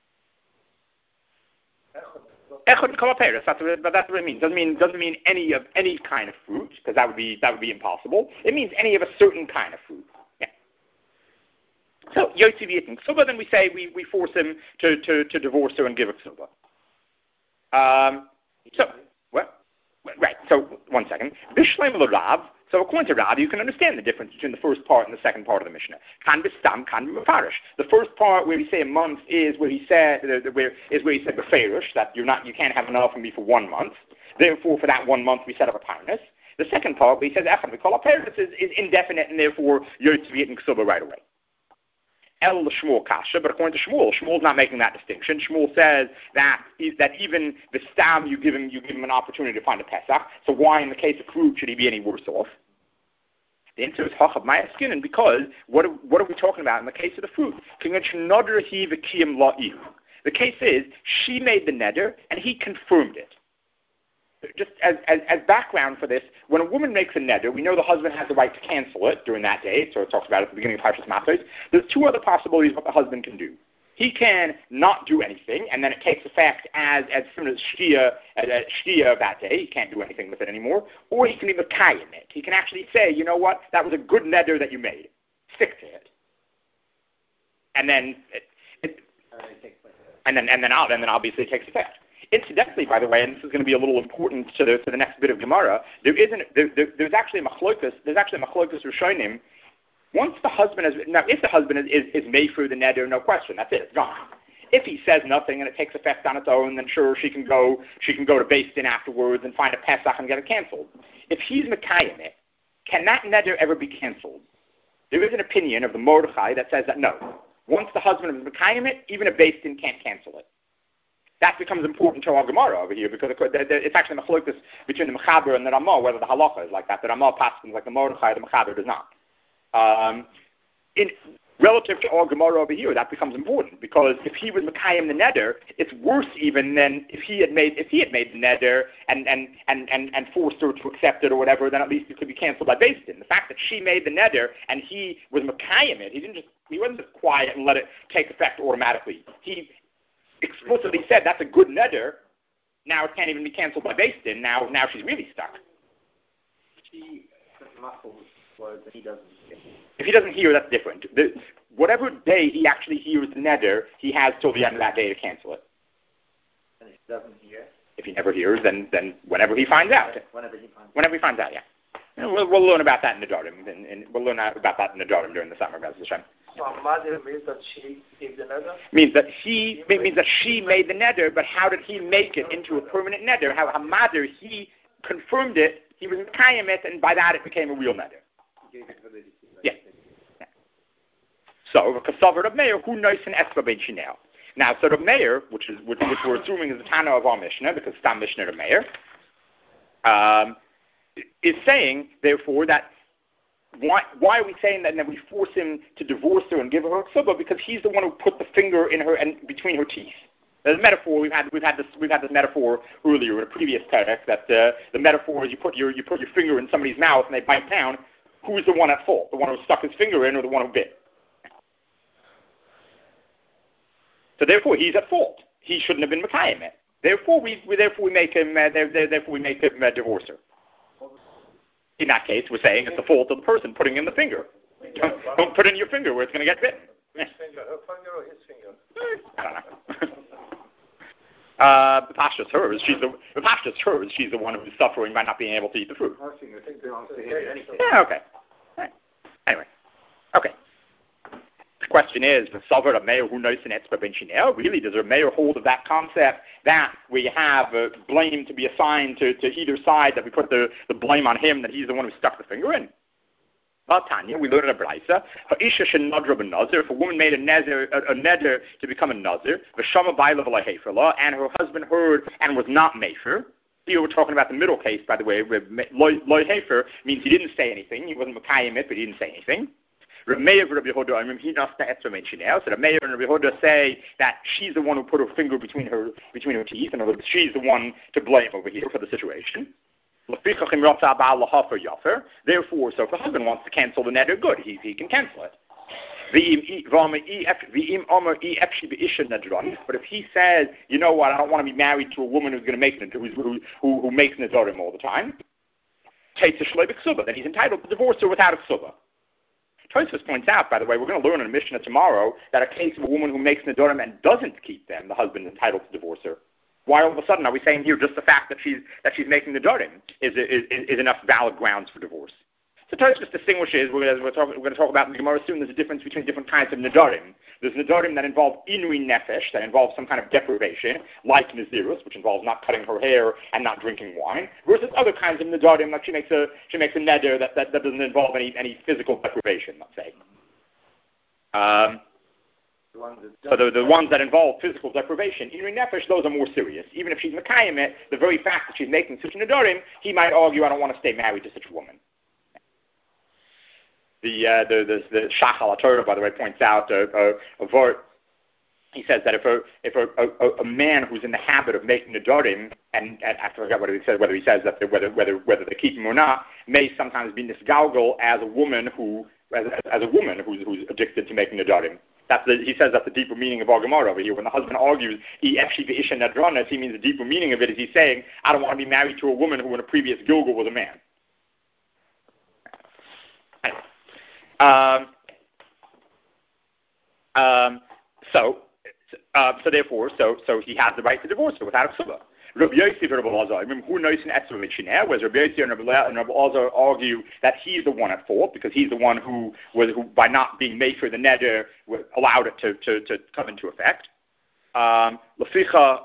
Echad kol ha'peiros, that's what, but that's what it means. Doesn't mean doesn't mean any of any kind of fruit, because that would be that would be impossible. It means any of a certain kind of fruit. Yeah. So yotzi v'yitin ksuba, then we say we, we force him to, to, to divorce her and give her ksuba. Um. So what? Right. So one second. Bishleim l'Rav. So according to Rav, you can understand the difference between the first part and the second part of the Mishnah. Kan b'stam, kan b'mefarish. The first part where we say a month is where he said uh, where is where he said b'ferish, that you're not you can't have enough from me for one month. Therefore, for that one month we set up a parnas. The second part where he says echad we call a parnas is, is indefinite, and therefore yotzi v'yitin ksuba right away. El Shmuel kasha, but according to Shmuel, Shmuel's not making that distinction. Shmuel says that that even the stam you give him, you give him an opportunity to find a Pesach. So why, in the case of fruit, should he be any worse off? The answer is hachab maya skin, and because what are, what are we talking about in the case of the fruit? The case is she made the neder and he confirmed it. Just as, as, as background for this, when a woman makes a neder, we know the husband has the right to cancel it during that day, so it talks about it at the beginning of Parshas Matos. There's two other possibilities what the husband can do. He can not do anything, and then it takes effect as, as soon as Shkia, uh, Shkia of that day. He can't do anything with it anymore. Or he can be Mekayim it. He can actually say, you know what, that was a good neder that you made. Stick to it. And then, it, it, and then, and then, and then obviously it takes effect. Incidentally, by the way, and this is going to be a little important to the to the next bit of Gemara, there isn't there, there, there's actually a machlokus. There's actually a machlokus rishonim. Once the husband has now, if the husband is, is, is made through the neder, no question, that's it, it's gone. If he says nothing and it takes effect on its own, then sure she can go she can go to Beis Din afterwards and find a Pesach and get it canceled. If he's mekayim it, can that neder ever be canceled? There is an opinion of the Mordechai that says that no. Once the husband is mekayim it, even a Beis Din can't cancel it. That becomes important to our Gemara over here, because it's actually a machlokus between the Mechaber and the Ramah, whether the halacha is like that. The Ramah passes like the Mordechai, the Mechaber does not. Um, in, relative to our Gemara over here, that becomes important, because if he was Mekayim the neder, it's worse even than if he had made if he had made the neder and and, and, and, and forced her to accept it or whatever, then at least it could be canceled by Beis Din. The fact that she made the neder and he was Mekayim it, he didn't just he wasn't just quiet and let it take effect automatically. He explicitly said that's a good neder. Now it can't even be canceled by Beis Din. Now, now she's really stuck. She muffles words that he doesn't hear. If he doesn't hear, that's different. The, whatever day he actually hears the neder, he has till the end of that day to cancel it. And if he doesn't hear? If he never hears, then then whenever he finds out. Whenever he finds out. Whenever he finds out, yeah. And we'll, we'll learn about that in the Nedarim, and, and we'll learn about that in the Nedarim during the summer, B'ez Hashem. So Mother means that she gave the neder? Means that he means that she made the neder, but how did he make it into a permanent neder? How Hamader, he confirmed it, he was Mekayim it, and by that it became a real neder. Yeah. yeah. So, Kasavar Reb Meir, who knows an Esra Ben Shinel. Now, so Reb Meir, which is which, which we're assuming is the Tana of our Mishnah, because it's Tam Mishnah Reb Meir, um, is saying, therefore, that Why, why are we saying that, and then we force him to divorce her and give her a ksuba? Because he's the one who put the finger in her and between her teeth. The metaphor we've had we've had this we've had this metaphor earlier in a previous text that uh, the metaphor is you put your you put your finger in somebody's mouth and they bite down. Who's the one at fault? The one who stuck his finger in, or the one who bit? So therefore, he's at fault. He shouldn't have been Mekayim it. Therefore, we, we therefore we make him uh, there, there, therefore we make him a divorcer. In that case, we're saying it's the fault of the person putting in the finger. Don't, don't put in your finger where it's going to get bitten. His finger, her finger or his finger? I don't know. uh, the pashta's hers. She's the the pashta's hers. She's the one who's suffering by not being able to eat the fruit. Her finger belongs to him in any case. Yeah. Okay. Right. Anyway. Okay. The question is, the sovereign of mayor who knows an expert engineer, really, does a mayor hold of that concept that we have uh, blame to be assigned to, to either side, that we put the, the blame on him, that he's the one who stuck the finger in? Well, Tanya, we learn in a brisa, if a woman made a neder, a, a neder to become a nazir, and her husband heard and was not mefer. Here we're talking about the middle case, by the way, where loy hefer means he didn't say anything. He wasn't Mekayim it, but he didn't say anything. Rabbi Meir and Rabbi Yehuda, I mean, he knows the etzra mentioned. So the Meir and Rabbi Yehuda say that she's the one who put her finger between her between her teeth, and she's the one to blame over here for the situation. Therefore, so if the husband wants to cancel the neder, good, he he can cancel it. But if he says, you know what, I don't want to be married to a woman who's going to make who who who, who makes nedarim all the time, then he's entitled to divorce her without a ksuba. Tosfos points out, by the way, we're going to learn in a Mishnah tomorrow that a case of a woman who makes nedarim and doesn't keep them, the husband is entitled to divorce her. Why all of a sudden are we saying here just the fact that she's that she's making nedarim is, is is enough valid grounds for divorce? So Tosfos distinguishes, we're going, to talk, we're going to talk about in the Gemara soon, there's a difference between different kinds of nedarim. There's nedarim that involve inui nefesh, that involves some kind of deprivation, like Nazirus, which involves not cutting her hair and not drinking wine, versus other kinds of nedarim, like she makes a she makes a neder that, that, that doesn't involve any, any physical deprivation, let's say. Um, so the, the ones that involve physical deprivation, inui nefesh, those are more serious. Even if she's Mekayim it, the very fact that she's making such a nedarim, he might argue, I don't want to stay married to such a woman. The, uh, the the the Shach HaTorah, by the way, points out a, a, a vort. He says that if a if a, a, a man who's in the habit of making nedarim, and, and I forgot what he says, whether he says that they, whether whether whether they keep him or not, may sometimes be nisgalgal as a woman who as, as a woman who's who's addicted to making nedarim. That's the, he says that's the deeper meaning of our Gemara over here. When the husband argues, he actually the isha nadranas, he means the deeper meaning of it is he's saying, I don't want to be married to a woman who in a previous Gilgal was a man. Anyway. Um, um, so, uh, so therefore, so so he has the right to divorce her without a ksuba. Rabbi Yossi and Rabbi Elazar, remember who knows in etzra mishneh, whereas Rabbi Yossi and Rabbi Elazar argue that he's the one at fault because he's the one who was who by not being made for the neder allowed it to, to, to come into effect. Um, so if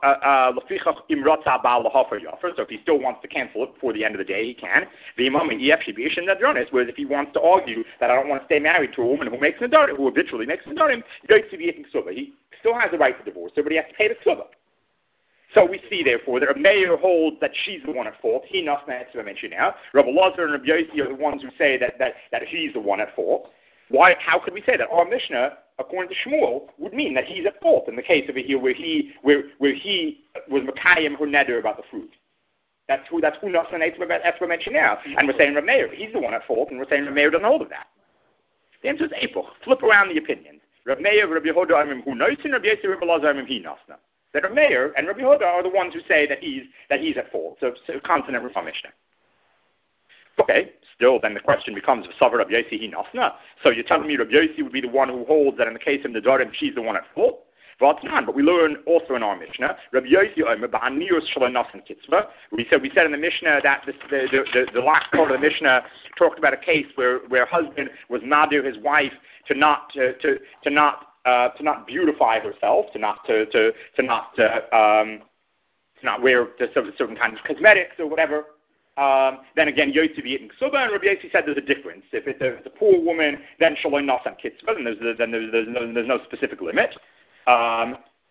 he still wants to cancel it before the end of the day, he can. Whereas if he wants to argue that I don't want to stay married to a woman who makes nedarim, who habitually makes nedarim, he still has the right to divorce her, but he has to pay the ksuba. So we see, therefore, that a mayor holds that she's the one at fault. He not mentioned now. Rabbi Lazar and Rabbi Yossi are the ones who say that, that, that he's the one at fault. Why? How could we say that? Our Mishnah, according to Shmuel, would mean that he's at fault in the case over here where he where where he was Mekayim her neder about the fruit. That's who that's who Nasan Etzra mentioned now. And we're saying Rameir, he's the one at fault, and we're saying Rameir doesn't hold of that. The answer is Epoch. Flip around the opinions. Rameir, Rabbi Yehuda, Amim Hu Noisin, Rabbi Yossi, Rabbi Lazar, Amim Hi Nasna. That Rameir and Rabbi Yehuda are the ones who say that he's that he's at fault. So, so consonant with our Mishnah. Okay, still then the question becomes, V'savar Rabbi Yossi Hi Nasna. So you're telling me Rabbi Yossi would be the one who holds that in the case of Nedarim, she's the one at fault? But we learn also in our Mishnah, Rabbi Yossi Omer B'Haniyus Shalom Nasan Kitzvah. We said we said in the Mishnah that this, the, the, the the last part of the Mishnah talked about a case where where husband was nadir his wife to not to to, to not uh, to not beautify herself, to not to to to not uh, um, to not wear certain kinds of cosmetics or whatever. Um, then again, Yossi v'yitin ksuba, and Rabbi Yossi said there's a difference. If it's a, if it's a poor woman, then shalom nasan kitzvah, then there's then there's, there's, no, there's no specific limit. Um,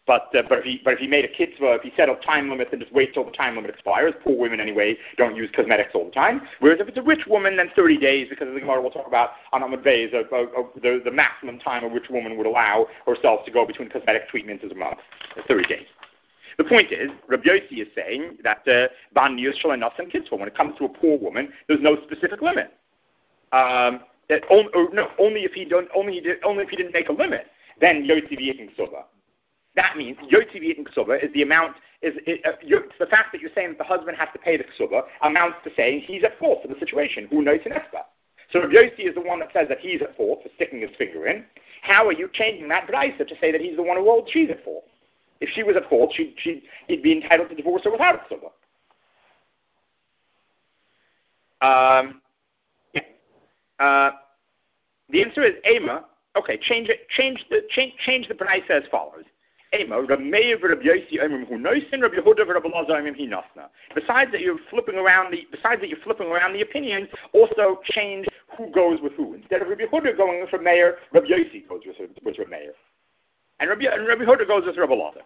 But uh, but if he but if he made a kitzvah, if he set a time limit, then just wait till the time limit expires. Poor women anyway don't use cosmetics all the time. Whereas if it's a rich woman, then thirty days, because as the Gemara will talk about on Amud Beis, is a, a, a, the the maximum time a rich woman would allow herself to go between cosmetic treatments is a month, thirty days. The point is, Rabbi Yossi is saying that ban niyus shel enos and kitzvah. When it comes to a poor woman, there's no specific limit. Um, that on, or no, only if he don't, only he did, only if he didn't make a limit, then yotzi v'yitin ksuba. That means yotzi v'yitin ksuba is the amount is it, uh, the fact that you're saying that the husband has to pay the ksuba amounts to saying he's at fault for the situation. Who knows in espa? So Rabbi Yossi is the one that says that he's at fault for sticking his finger in. How are you changing that brayso to say that he's the one who holds she's at fault? If she was at fault, she she he'd be entitled to divorce her without a ksuba. Um. Yeah. Uh, the answer is Ema. Okay, change it. Change the change change the brayso as follows. Ema, Rabbi Meir v'Rabbi Yossi omrim hu noisin, Rabbi Yehuda v'Rabbi Elazar omrim hi nasna. Besides that, you're flipping around the besides that you're flipping around the opinions. Also change who goes with who. Instead of Rabbi Yehuda going with Rabbi Meir, Rabbi Yossi goes with with Rabbi Meir, and Rabbi and Rabbi Yehuda goes with Rabbi Elazar.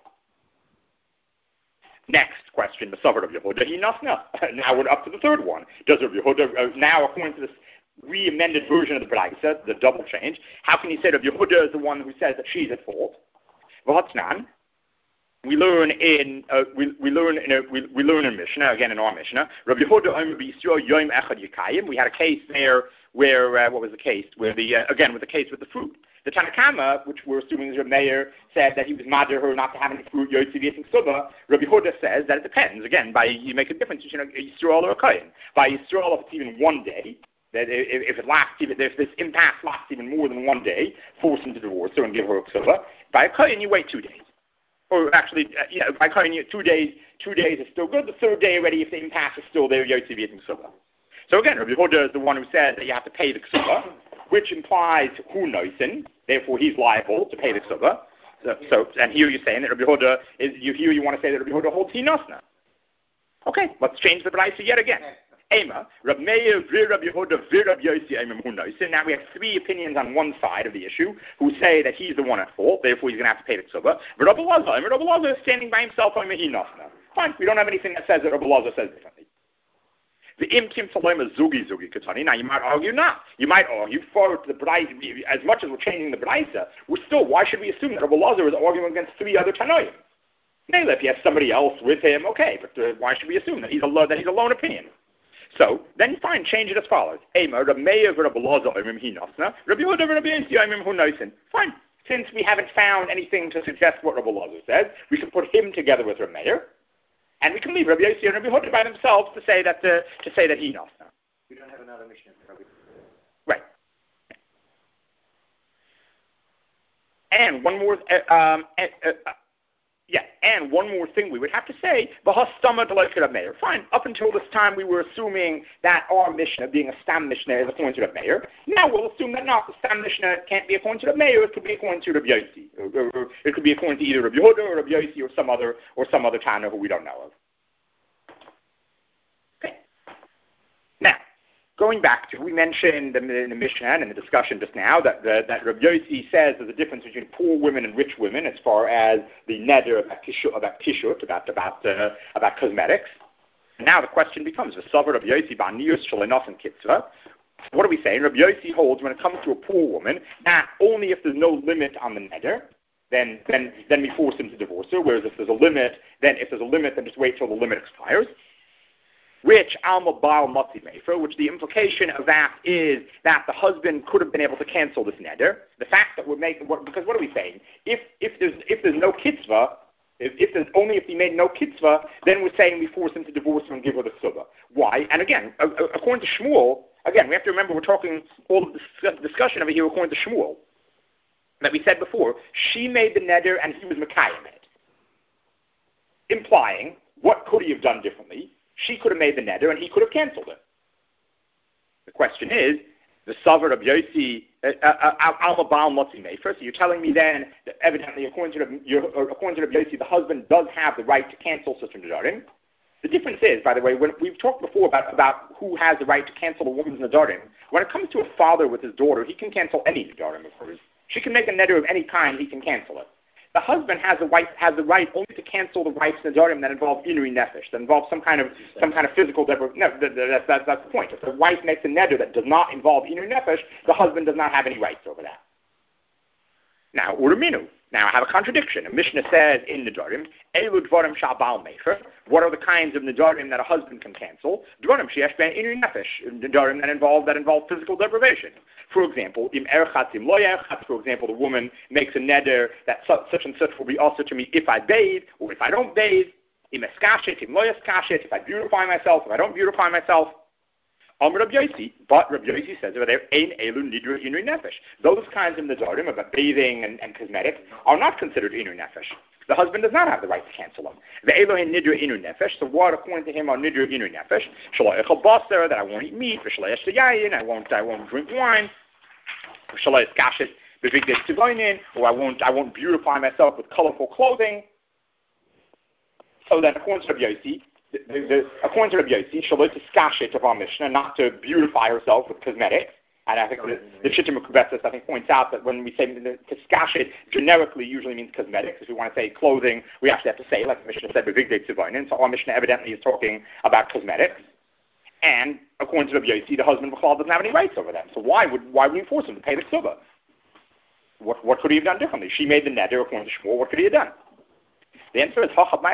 Next question, the Savar of Yehuda hi nasna. Now we're up to the third one. Does Rabbi Yehuda uh, now, according to this re-amended version of the Braisa, the double change, how can you say that Yehuda is the one who says that she's at fault? We learn in uh, we, we learn in a, we, we learn in Mishnah, again in our Mishnah. Rabbi Yehuda Omer b'Yisrael Yom Echad Yikayim. We had a case there where uh, what was the case? Where the uh, again with the case with the fruit. The Tanakama, which we're assuming is Rabbi Meir, said that he was madir her not to have any fruit Yotzi v'yitin ksuba. Rabbi Yehuda says that it depends. Again, by you make a difference between a Yisrael or a Kayin. By Yisrael, if it's even one day. That if it lasts even, if this impasse lasts even more than one day, force him to divorce her and give her a ksuba. By a kohen, you wait two days, or actually, uh, yeah, by kohen, you, two days, two days is still good. The third day already, if the impasse is still there, yotzi v'yitin ksuba. So again, Rabbi Yehuda is the one who said that you have to pay the ksuba, which implies hu noisin, therefore he's liable to pay the ksuba. So, so, and here you're saying that Rabbi Yehuda is, you here you want to say that Rabbi Yehuda holds hi nosna. Okay, let's change the brayso yet again. Ema, Rabbi Meir, Vir Rabbi Yehuda, Vir Rabbi Yossi, Emim Hu Noisin. Now we have three opinions on one side of the issue who say that he's the one at fault, therefore he's going to have to pay the ksuba. But Rabbi Elazar, Rabbi Elazar is standing by himself on Mehi Nosna. Fine, we don't have anything that says that Rabbi Elazar says differently. The Im Kim Salema Zugi Zugi Katani. Now you might argue not. You might argue for the Braisa, as much as we're changing the Braisa, we're still, why should we assume that Rabbi Elazar is arguing against three other Tanoim? Maybe if he has somebody else with him, okay, but uh, why should we assume that he's a that he's a lone opinion? So, then fine, change it as follows. Ema, Rabbi Meir v'Rabbi Elazar omrim hi nosna, Rabbi Yehuda v'Rabbi Yossi omrim hu noisin. Fine. Since we haven't found anything to suggest what Rabbi Elazar says, we should put him together with Rabbi Meir, and we can leave Rabbi Yossi and Rabbi Yehuda by themselves to say that uh, to say that he nosna. We don't have another Mishnah for Rabbi. Right. And one more. Uh, um, uh, uh, Yeah, and one more thing we would have to say, Bahastama Deloiket Rabbi Meir. Fine, up until this time we were assuming that our Mishnah, being a Stam Mishnah, is according to Rabbi Meir. Now we'll assume that not, the Stam Mishnah can't be according to Rabbi Meir, it could be according to Rabbi Yossi. Or, or, or it could be according to either Rabbi Yehuda or Rabbi Yossi or some other, or some other Tana who we don't know of. Okay. Now, going back to, we mentioned in the, in the Mishnah and in the discussion just now that, the, that Rabbi Yossi says there's a difference between poor women and rich women as far as the neder about tishut, about, tishut, about, about, uh, about cosmetics. And now the question becomes, the Savar Rabbi Yossi ban niyus shel enos and kitzvah. What are we saying? Rabbi Yossi holds when it comes to a poor woman that only if there's no limit on the neder, then, then, then we force him to divorce her, whereas if there's a limit, then if there's a limit, then just wait till the limit expires. Which Alma Baal Matzi Mefer, which the implication of that is that the husband could have been able to cancel this neder. The fact that we're making, what, because what are we saying? If if there's if there's no kitzvah, if, if there's only if he made no kitzvah, then we're saying we force him to divorce her and give her the ksuba. Why? And again, according to Shmuel, again we have to remember we're talking all of this discussion over here according to Shmuel that we said before. She made the neder and he was mekayim it, implying what could he have done differently? She could have made the neder and he could have canceled it. The question is, the Savar of Yossi, Alma Baal Motzi Mefer. So you're telling me then that evidently, according to the, according to Rabbi Yossi, the husband does have the right to cancel such a nedarim. The difference is, by the way, when we've talked before about, about who has the right to cancel a woman's nedarim. When it comes to a father with his daughter, he can cancel any nedarim of hers. She can make a neder of any kind, he can cancel it. the husband has the right has the right only to cancel the rights nedarim that involve inui nefesh, that involve some kind of some kind of physical deprivation. No, that, that, that, that's the point. If the wife makes a neder that does not involve inui nefesh, the husband does not have any rights over that. Now, uraminu. Now, I have a contradiction. A Mishnah says in Nedarim, Elu dvarim sha'abal mefer. What are the kinds of Nedarim that a husband can cancel? Dvarim sheyesh ben inui nefesh. Nedarim that involve that involve physical deprivation. For example, im erchatz im lo erchatz. For example, the woman makes a neder that such and such will be also to me if I bathe or if I don't bathe. Im eskashet, im lo eskashet. If I beautify myself, if I don't beautify myself. Amr Rabbi Yossi, but Rabbi Yossi says over there, Ein elu nidra inui nefesh. Those kinds of nedarim about bathing and, and cosmetics are not considered inui nefesh. The husband does not have the right to cancel them. The Elohim nidra inui nefesh. So what, according to him, are nidra inui nefesh? Shalai echal baser, that I won't eat meat. Shalai eshtayayin, I won't, I won't drink wine. Shalai eskashet bevigdei tzivonin, or I won't, I won't beautify myself with colorful clothing. So then, according to Rabbi Yossi, The, the, according to Rabbi Yossi, Shalot Iskashet of our Mishnah, not to beautify herself with cosmetics. And I think the, the Shittim Kubetzis, I think, points out that when we say Iskashet, generically usually means cosmetics. If we want to say clothing, we actually have to say, like the Mishnah said, Bevigdei Tzivonin. So our Mishnah evidently is talking about cosmetics. And according to Rabbi Yossi, the husband B'chal doesn't have any rights over them. So why would why would we force him to pay the ksuba? What what could he have done differently? She made the neder according to Shmuel. What could he have done? The answer is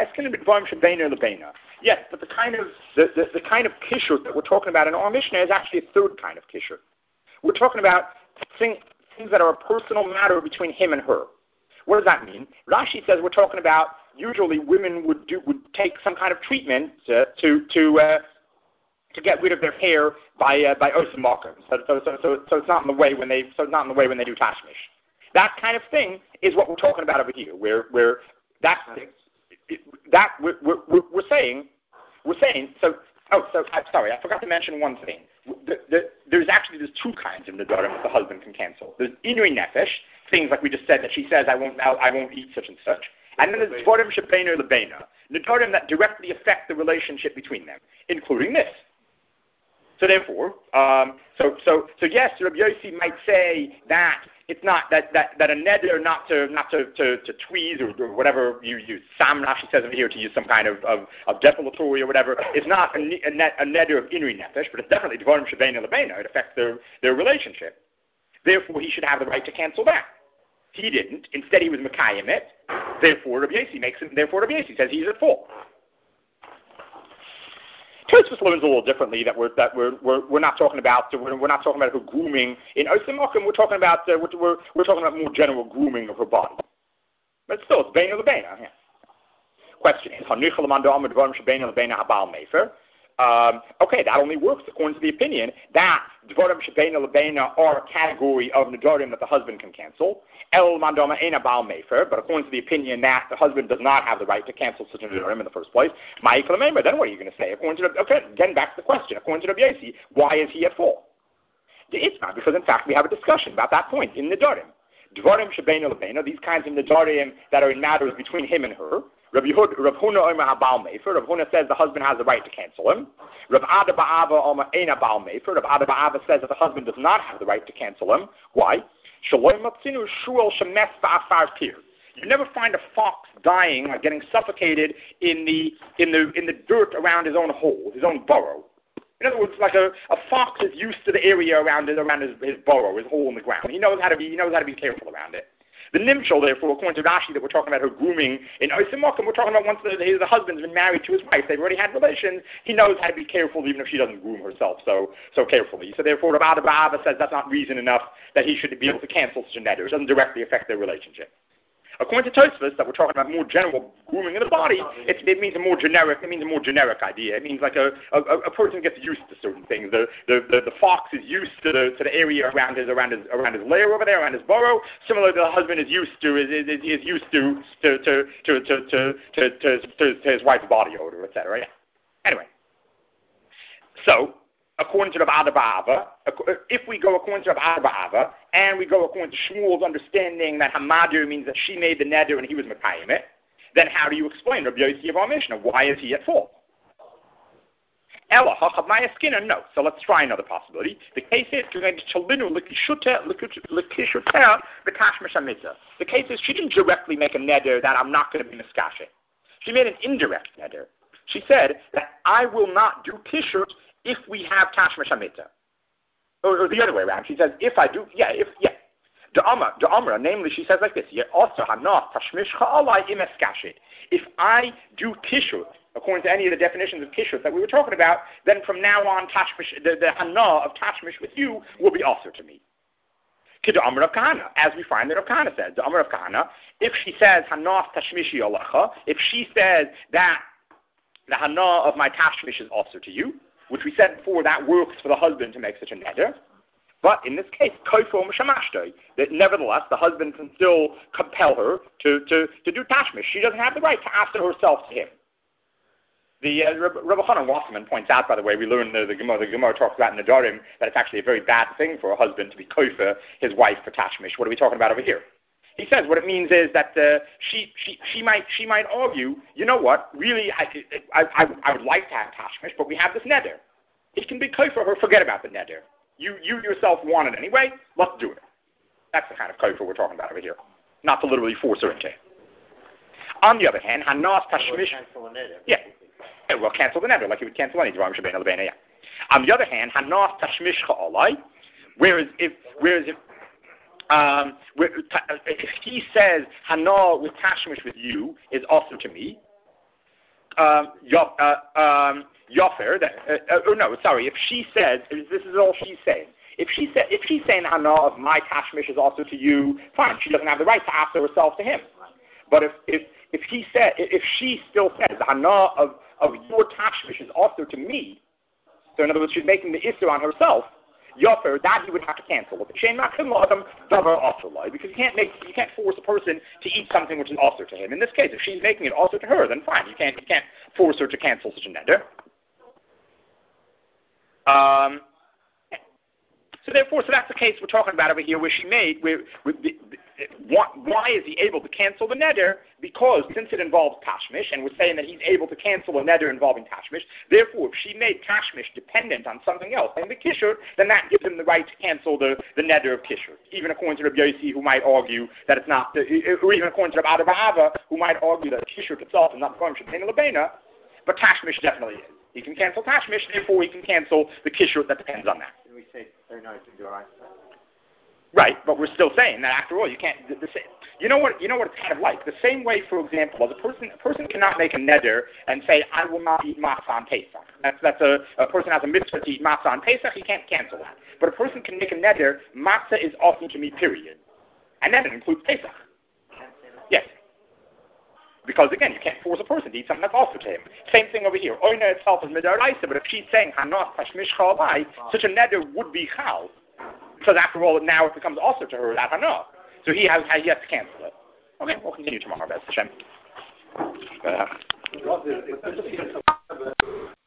yes, but the kind of the, the, the kind of kishur that we're talking about in our Mishnah is actually a third kind of kishur. We're talking about thing, things that are a personal matter between him and her. What does that mean? Rashi says we're talking about usually women would do would take some kind of treatment uh, to to uh, to get rid of their hair by uh, by osim makom. So so, so so so it's not in the way when they so it's not in the way when they do tashmish. That kind of thing is what we're talking about over here, where where That that we're, we're, we're saying we're saying so. Oh, so I'm sorry, I forgot to mention one thing. The, the, there's actually there's two kinds of nedarim that the husband can cancel. There's inui nefesh, things like we just said that she says I won't I won't eat such and such, and then there's dvarim shebeinu lebeina, nedarim that directly affect the relationship between them, including this. So therefore, um, so so so yes, Rabbi Yossi might say that it's not that, that, that a neder not to not to, to, to tweeze or, or whatever you use. Sam Rashi says over here to use some kind of, of, of depilatory or whatever. It's not a, a, net, a neder of inui nefesh, but it's definitely dvarim shebeinu lebeina. It affects their, their relationship. Therefore, he should have the right to cancel that. He didn't. Instead, he was mekayim it. Therefore, Rabbi Yossi makes it. Therefore, Rabbi Yossi says he's at fault. Tosfos learns a little differently that we're that we're we're, we're not talking about we're, we're not talking about her grooming in osim makom. We're talking about uh, we're, we're we're talking about more general grooming of her body. But still, it's beina lebeina. Yeah. Question is, um, okay, that only works according to the opinion that dvarim shebeina lebeina are a category of nedarim that the husband can cancel. El mandama ena bal mefer, but according to the opinion that the husband does not have the right to cancel such a nedarim in the first place. Ma'ikol member. Then what are you going to say? According to the, okay, again back to the question. According to Rabbi Yossi, why is he at fault? It's not because in fact we have a discussion about that point in nedarim. Dvarim shebeina lebeina, these kinds of nedarim that are in matters between him and her. Rabbi Huna Omer Habal Mefer. Rabbi Huna says the husband has the right to cancel him. Rabbi Ada Ba'ava Omer Eina Bal Mefer. Rabbi Ada Ba'ava says that the husband does not have the right to cancel him. Why? Shaloi Matzinu Shuel Shemes Ba'afar Tir. You never find a fox dying or getting suffocated in the in the in the dirt around his own hole, his own burrow. In other words, like a, a fox is used to the area around his around his, his burrow, his hole in the ground. He knows how to be he knows how to be careful around it. The nimshal, therefore, according to Rashi, that we're talking about her grooming in osim makom, we're talking about once the, the, the husband's been married to his wife, they've already had relations, he knows how to be careful even if she doesn't groom herself so so carefully. So therefore, Rabbi Ba'ava says that's not reason enough that he should be able to cancel such a neder. It doesn't directly affect their relationship. According to Tosfos, that we're talking about more general grooming of the body, it, it means a more generic. It means a more generic idea. It means like a, a, a person gets used to certain things. The, the, the, the fox is used to the to the area around his around his around his lair over there, around his burrow. Similarly, the husband is used to is, is, is used to to to to to to, to, to, to, to his wife's body odor, et cetera. Yeah. Anyway, so. According to Rabbi Ada Ba'ava, if we go according to Rabbi Ada Ba'ava, and we go according to Shmuel's understanding that Hamadir means that she made the neder and he was Mekayim it, then how do you explain Rabbi Yossi of our Mishnah? Why is he at fault? Ella, hachamaya skinner, no. So let's try another possibility. The case is, the case is she didn't directly make a neder that I'm not going to be miskashe. She made an indirect neder. She said that I will not do kishut if we have tashmish hamita. Or, or the other way around. She says, if I do, yeah, if, yeah. The Amra, the Amra, namely, she says like this, also hanaf tashmish ha'alai imeskashit. If I do kishut, according to any of the definitions of kishut that we were talking about, then from now on, tashmish, the, the hana of tashmish with you will be also to me. Kid Amr of Kahana, as we find that Rav Kahana says. The Amr of Kahana, if she says hanaf tashmishi alecha, if she says that the hana of my tashmish is also to you, which we said before, that works for the husband to make such a neder. But in this case, koifo m'shamashtoi, that nevertheless the husband can still compel her to, to, to do tashmish. She doesn't have the right to ask herself to him. The uh, Rabbi Chanan Wasserman points out, by the way, we learned the, the Gemara. The Gemara talks about in Nedarim that it's actually a very bad thing for a husband to be koifa his wife for tashmish. What are we talking about over here? He says what it means is that uh, she, she she might she might argue, you know what? Really, I I, I, I would like to have tashmish, but we have this neder. It can be koifa her. Forget about the neder. You you yourself want it anyway. Let's do it. That's the kind of koifa we're talking about over here, not to literally force her into it. On the other hand, hanas tashmish. Yeah. Yeah, well, cancel the neder like you would cancel any dvarim shebein lebeina. Yeah. On the other hand, hanas tashmish ha'alai. Whereas if whereas if Um, if he says hana with tashmish with you is also to me, um, yof, uh, um, yofer. That, uh, uh, or no, sorry. If she says this is all she's saying. If she said if she's saying hana of my tashmish is also to you, fine. She doesn't have the right to ask herself to him. But if if if he said if she still says hana of of your tashmish is also to me, so in other words she's making the issur on herself. Yofer, that he would have to cancel. Because you can't make, you can't force a person to eat something which is also to him. In this case, if she's making it also to her, then fine. You can't, you can't force her to cancel such a neder. Um, so therefore, so that's the case we're talking about over here, where she made. Where, where the, the, why, why is he able to cancel the neder? Because since it involves tashmish, and we're saying that he's able to cancel a neder involving tashmish, therefore, if she made tashmish dependent on something else, and the kishur, then that gives him the right to cancel the, the neder of kishur. Even according to Rabbi Yossi, who might argue that it's not, the, or even according to Rabbi Abba, who might argue that kishur itself is not going to be lebena, but tashmish definitely is. He can cancel tashmish, therefore he can cancel the kishur that depends on that. We say, oh no, to do all right. Right, but we're still saying that after all, you can't. The, the, you know what? You know what it's kind of like. The same way, for example, as a person, a person cannot make a neder and say, "I will not eat matzah on Pesach." That's that's a, a person has a mitzvah to eat matzah on Pesach. He can't cancel that. But a person can make a neder. Matzah is often to me. Period, and then it includes Pesach. Yes, because again, you can't force a person to eat something that's also to him. Same thing over here. Oina itself is midaraisa, but if she's saying hanas tashmish chalai, such a neder would be chal. Because after all, now it becomes also to her that hana. So he has, he has to cancel it. Okay, we'll continue tomorrow, B'ez Hashem. Uh,